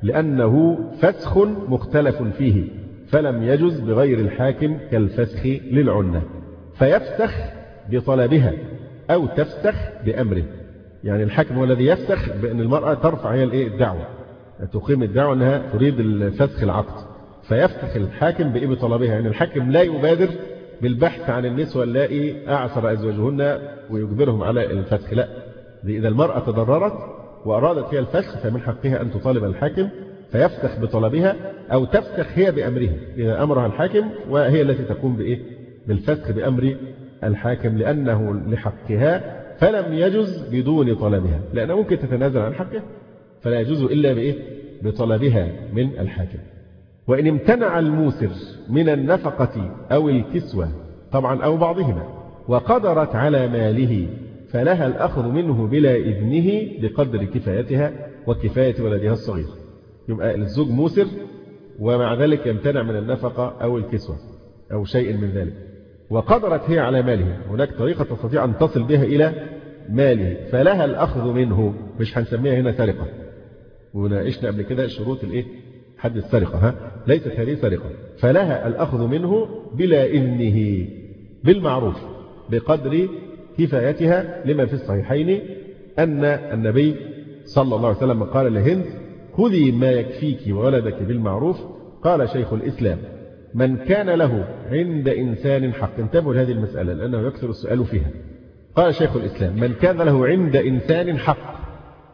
Speaker 2: لأنه فسخ مختلف فيه، فلم يجز بغير الحاكم كالفسخ للعنة، فيفسخ بطلبها أو تفسخ بأمره، يعني الحاكم هو الذي يفسخ بأن المرأة ترفع هي الدعوة، تقيم الدعوة أنها تريد فسخ العقد، فيفسخ الحاكم بطلبها. يعني الحاكم لا يبادر بالبحث عن النسوة اللائي أعسر أزواجهن ويجبرهم على الفسخ، لا، إذا المرأة تضررت وأرادت هي الفسخ فمن حقها أن تطالب الحاكم فيفسخ بطلبها أو تفسخ هي بأمرها، إذا أمرها الحاكم وهي التي تقوم بالفسخ بأمر الحاكم لأنه لحقها، فلم يجز بدون طلبها، لأنها ممكن تتنازل عن حقها فلا يجوز إلا بطلبها من الحاكم. وإن امتنع الموسر من النفقة أو الكسوة طبعا أو بعضهما وقدرت على ماله فلها الأخذ منه بلا إذنه بقدر كفايتها وكفاية ولدها الصغير. يبقى الزوج موسر ومع ذلك يمتنع من النفقة أو الكسوة أو شيء من ذلك، وقدرت هي على ماله، هناك طريقة تستطيع أن تصل بها إلى ماله، فلها الأخذ منه. مش هنسميها هنا سرقة، وناقشنا قبل كده شروط حد السرقة، ليست هذه سرقة. فلها الأخذ منه بلا إذنه بالمعروف بقدر كفايتها، لما في الصحيحين أن النبي صلى الله عليه وسلم قال لهند: خذي ما يكفيك وولدك بالمعروف. قال شيخ الإسلام: من كان له عند إنسان حق. انتبهوا لهذه المسألة لأنه يكثر السؤال فيها. قال شيخ الإسلام: من كان له عند إنسان حق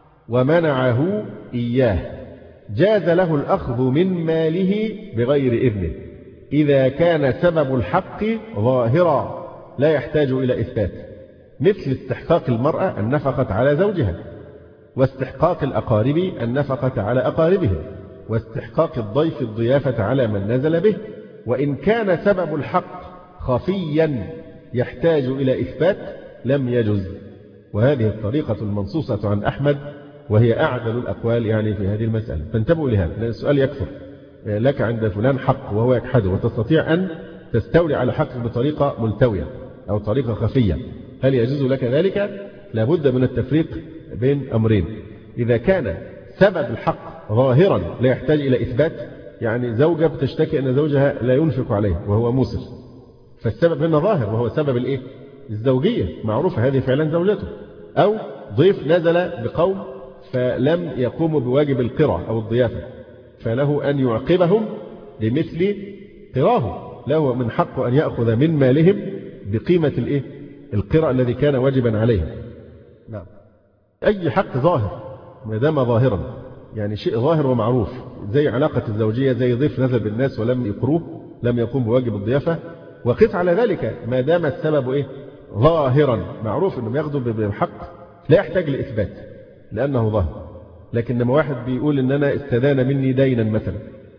Speaker 2: ومنعه إياه جاز له الأخذ من ماله بغير إذنه إذا كان سبب الحق ظاهرا لا يحتاج إلى إثبات، مثل استحقاق المرأة النفقة على زوجها، واستحقاق الأقارب النفقة على أقاربهم، واستحقاق الضيف الضيافة على من نزل به. وإن كان سبب الحق خفيا يحتاج إلى إثبات لم يجز. وهذه الطريقة المنصوصة عن أحمد وهي أعدل الأقوال يعني في هذه المسألة. فانتبهوا لهذا لأن السؤال يكثر: لك عند فلان حق وهو يجحده وتستطيع أن تستولي على حقك بطريقة ملتوية أو طريقة خفية، هل يجوز لك ذلك؟ لابد من التفريق بين أمرين. إذا كان سبب الحق ظاهرا لا يحتاج إلى إثبات، يعني زوجة بتشتكي أن زوجها لا ينفق عليه وهو موسر، فالسبب هنا ظاهر وهو سبب الزوجية معروفة، هذه فعلا زوجته. أو ضيف نزل بقوم فلم يقوموا بواجب القرى أو الضيافة، فله أن يعقبهم بمثل قراه، له من حق أن يأخذ من مالهم بقيمة القرى الذي كان واجبا عليهم. نعم. أي حق ظاهر ما دام ظاهرا، يعني شيء ظاهر ومعروف، زي علاقة الزوجية، زي ضيف نزل بالناس ولم يقروه، لم يقوم بواجب الضيافة، وقس على ذلك ما دام السبب ظاهرا معروف أنهم ياخذوا بحق لا يحتاج لإثبات لأنه ظاهر. لكن لما واحد بيقول إن أنا استدان مني دينا مثلا،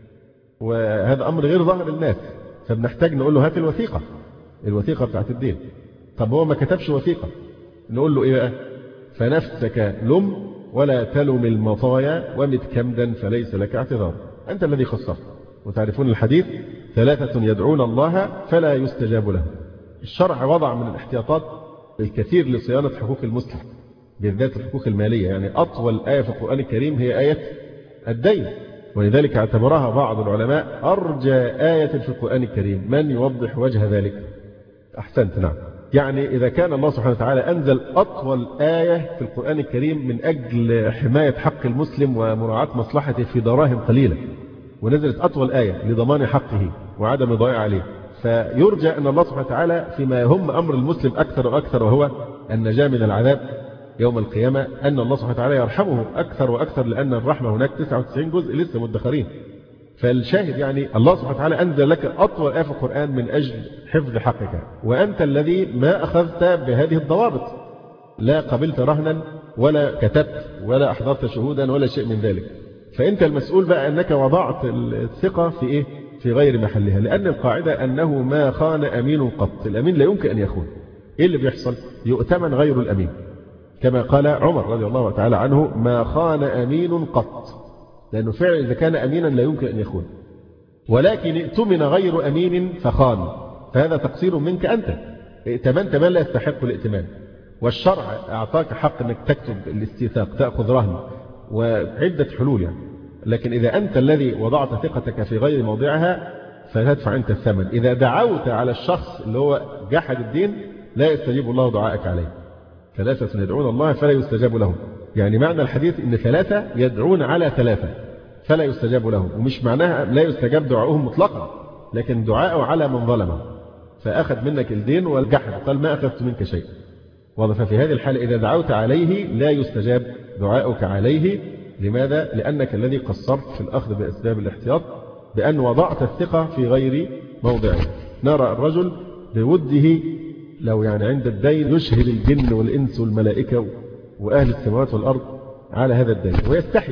Speaker 2: وهذا أمر غير ظاهر للناس، فبنحتاج نقول له هات الوثيقة بتاعت الدين. طب هو ما كتبش وثيقة، نقول له بقى؟ فنفسك لم ولا تلم المطايا ومت كمدا فليس لك اعتذار، أنت الذي خسرت. وتعرفون الحديث: 3 يدعون الله فلا يستجاب له. الشرع وضع من الاحتياطات الكثير لصيانة حقوق المسلم، بالذات الحقوق المالية. يعني أطول آية في القرآن الكريم هي آية الدين، ولذلك اعتبرها بعض العلماء أرجى آية في القرآن الكريم. من يوضح وجه ذلك؟ أحسنت، نعم. يعني إذا كان الله سبحانه وتعالى أنزل أطول آية في القرآن الكريم من أجل حماية حق المسلم ومراعاة مصلحته في دراهم قليلة، ونزلت أطول آية لضمان حقه وعدم ضياع عليه، فيرجى أن الله سبحانه وتعالى فيما يهم أمر المسلم أكثر وأكثر، وهو النجاة من العذاب يوم القيامة، أن الله سبحانه وتعالى يرحمه أكثر وأكثر، لأن الرحمة هناك 99 جزء لسه مدخرين. فالشاهد يعني الله سبحانه وتعالى أنزل لك أطول آية في القرآن من أجل حفظ حقك، وأنت الذي ما أخذت بهذه الضوابط، لا قبلت رهنا ولا كتبت ولا أحضرت شهودا ولا شيء من ذلك. فأنت المسؤول بقى أنك وضعت الثقة في في غير محلها، لأن القاعدة أنه ما خان أمين قط. الأمين لا يمكن أن يخون. إيه اللي بيحصل؟ يؤتمن غير الأمين، كما قال عمر رضي الله تعالى عنه: ما خان أمين قط، لأنه فعلا إذا كان أمينا لا يمكن أن يخون، ولكن ائتمن غير أمين فخان، فهذا تقصير منك أنت، ائتمنت من لا يستحق الائتمان، والشرع أعطاك حق أنك تكتب الاستيثاق، تأخذ رهن وعدة حلول يعني. لكن إذا أنت الذي وضعت ثقتك في غير موضعها فتدفع أنت الثمن. إذا دعوت على الشخص اللي هو جحد الدين لا يستجيب الله دعائك عليه. 3 يدعون الله فلا يستجاب لهم. يعني معنى الحديث إن 3 يدعون على 3 فلا يستجاب لهم، ومش معناها لا يستجاب دعاؤهم مطلقا، لكن دعاءه على من ظلمه فأخذ منك الدين والجحد، قال ما أخذت منك شيء. ففي هذه الحالة إذا دعوت عليه لا يستجاب دعاؤك عليه. لماذا؟ لأنك الذي قصرت في الأخذ بأسباب الاحتياط، بأن وضعت الثقة في غير موضعه. نرى الرجل بوده لو عند الدين يشهد الجن والإنس والملائكة وأهل السماوات والأرض على هذا الدين ويستحي.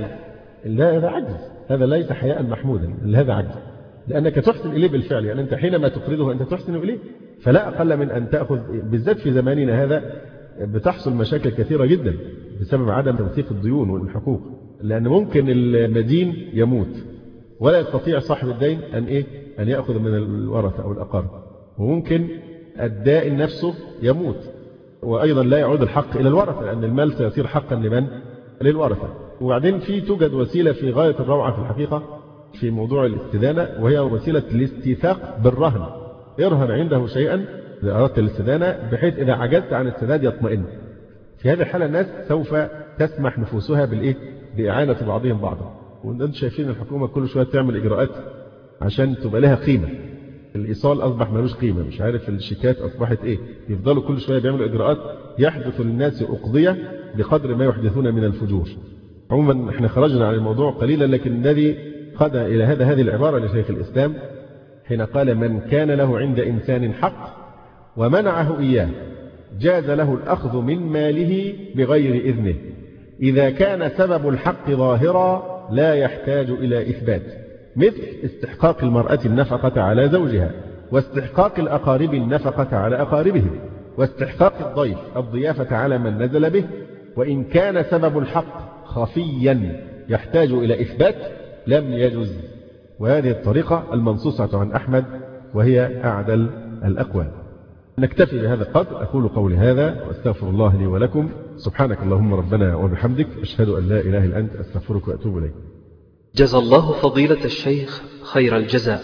Speaker 2: هذا عجز، هذا ليس حياء محمودا، هذا عجز، لأنك تحسن إليه بالفعل. يعني أنت حينما تقرضه أنت تحسن إليه، فلا أقل من أن تأخذ. بالذات في زماننا هذا بتحصل مشاكل كثيرة جدا بسبب عدم توثيق الديون والحقوق، لأن ممكن المدين يموت ولا يستطيع صاحب الدين أن يأخذ من الورثة أو الأقارب، وممكن الدائن نفسه يموت وأيضا لا يعود الحق إلى الورثة، لأن المال سيصير حقا لمن؟ للورثة. وبعدين توجد وسيلة في غاية الروعة في الحقيقة في موضوع الاستدانة، وهي وسيلة الاستيثاق بالرهن. يرهن عنده شيئا إذا أردت الاستدانة، بحيث إذا عجزت عن السداد يطمئن. في هذه الحالة الناس سوف تسمح نفوسها بإعانة بعضهم بعضا. وأنتم شايفين الحكومة كل شوية تعمل إجراءات عشان تبقى لها قيمة. الإيصال أصبح ملوش قيمة، مش عارف الشيكات أصبحت يفضلوا كل شوية بيعملوا إجراءات يحدث للناس أقضية بقدر ما يحدثون من الفجور. عموما احنا خرجنا عن الموضوع قليلا، لكن الذي قاد إلى هذه العبارة لشيخ الإسلام حين قال: من كان له عند إنسان حق ومنعه إياه جاز له الأخذ من ماله بغير إذنه، إذا كان سبب الحق ظاهرا لا يحتاج إلى إثبات، مثل استحقاق المرأة النفقة على زوجها، واستحقاق الأقارب النفقة على أقاربهم، واستحقاق الضيف الضيافة على من نزل به، وإن كان سبب الحق خفيا يحتاج إلى إثبات لم يجز. وهذه الطريقة المنصوصة عن أحمد وهي أعدل الأقوال. نكتفي بهذا القدر. أقول قولي هذا وأستغفر الله لي ولكم. سبحانك اللهم ربنا وبحمدك، أشهد أن لا إله إلا أنت، أستغفرك وأتوب إليك.
Speaker 1: جزى الله فضيلة الشيخ خير الجزاء،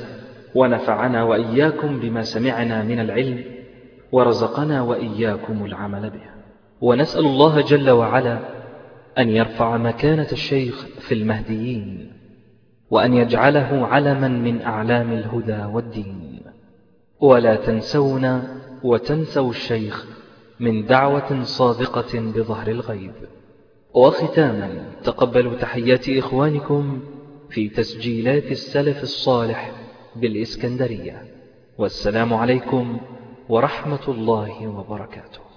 Speaker 1: ونفعنا وإياكم بما سمعنا من العلم، ورزقنا وإياكم العمل به. ونسأل الله جل وعلا أن يرفع مكانة الشيخ في المهديين، وأن يجعله علما من أعلام الهدى والدين. ولا تنسونا وتنسوا الشيخ من دعوة صادقة بظهر الغيب. وختاما تقبلوا تحيات إخوانكم في تسجيلات السلف الصالح بالإسكندرية، والسلام عليكم ورحمة الله وبركاته.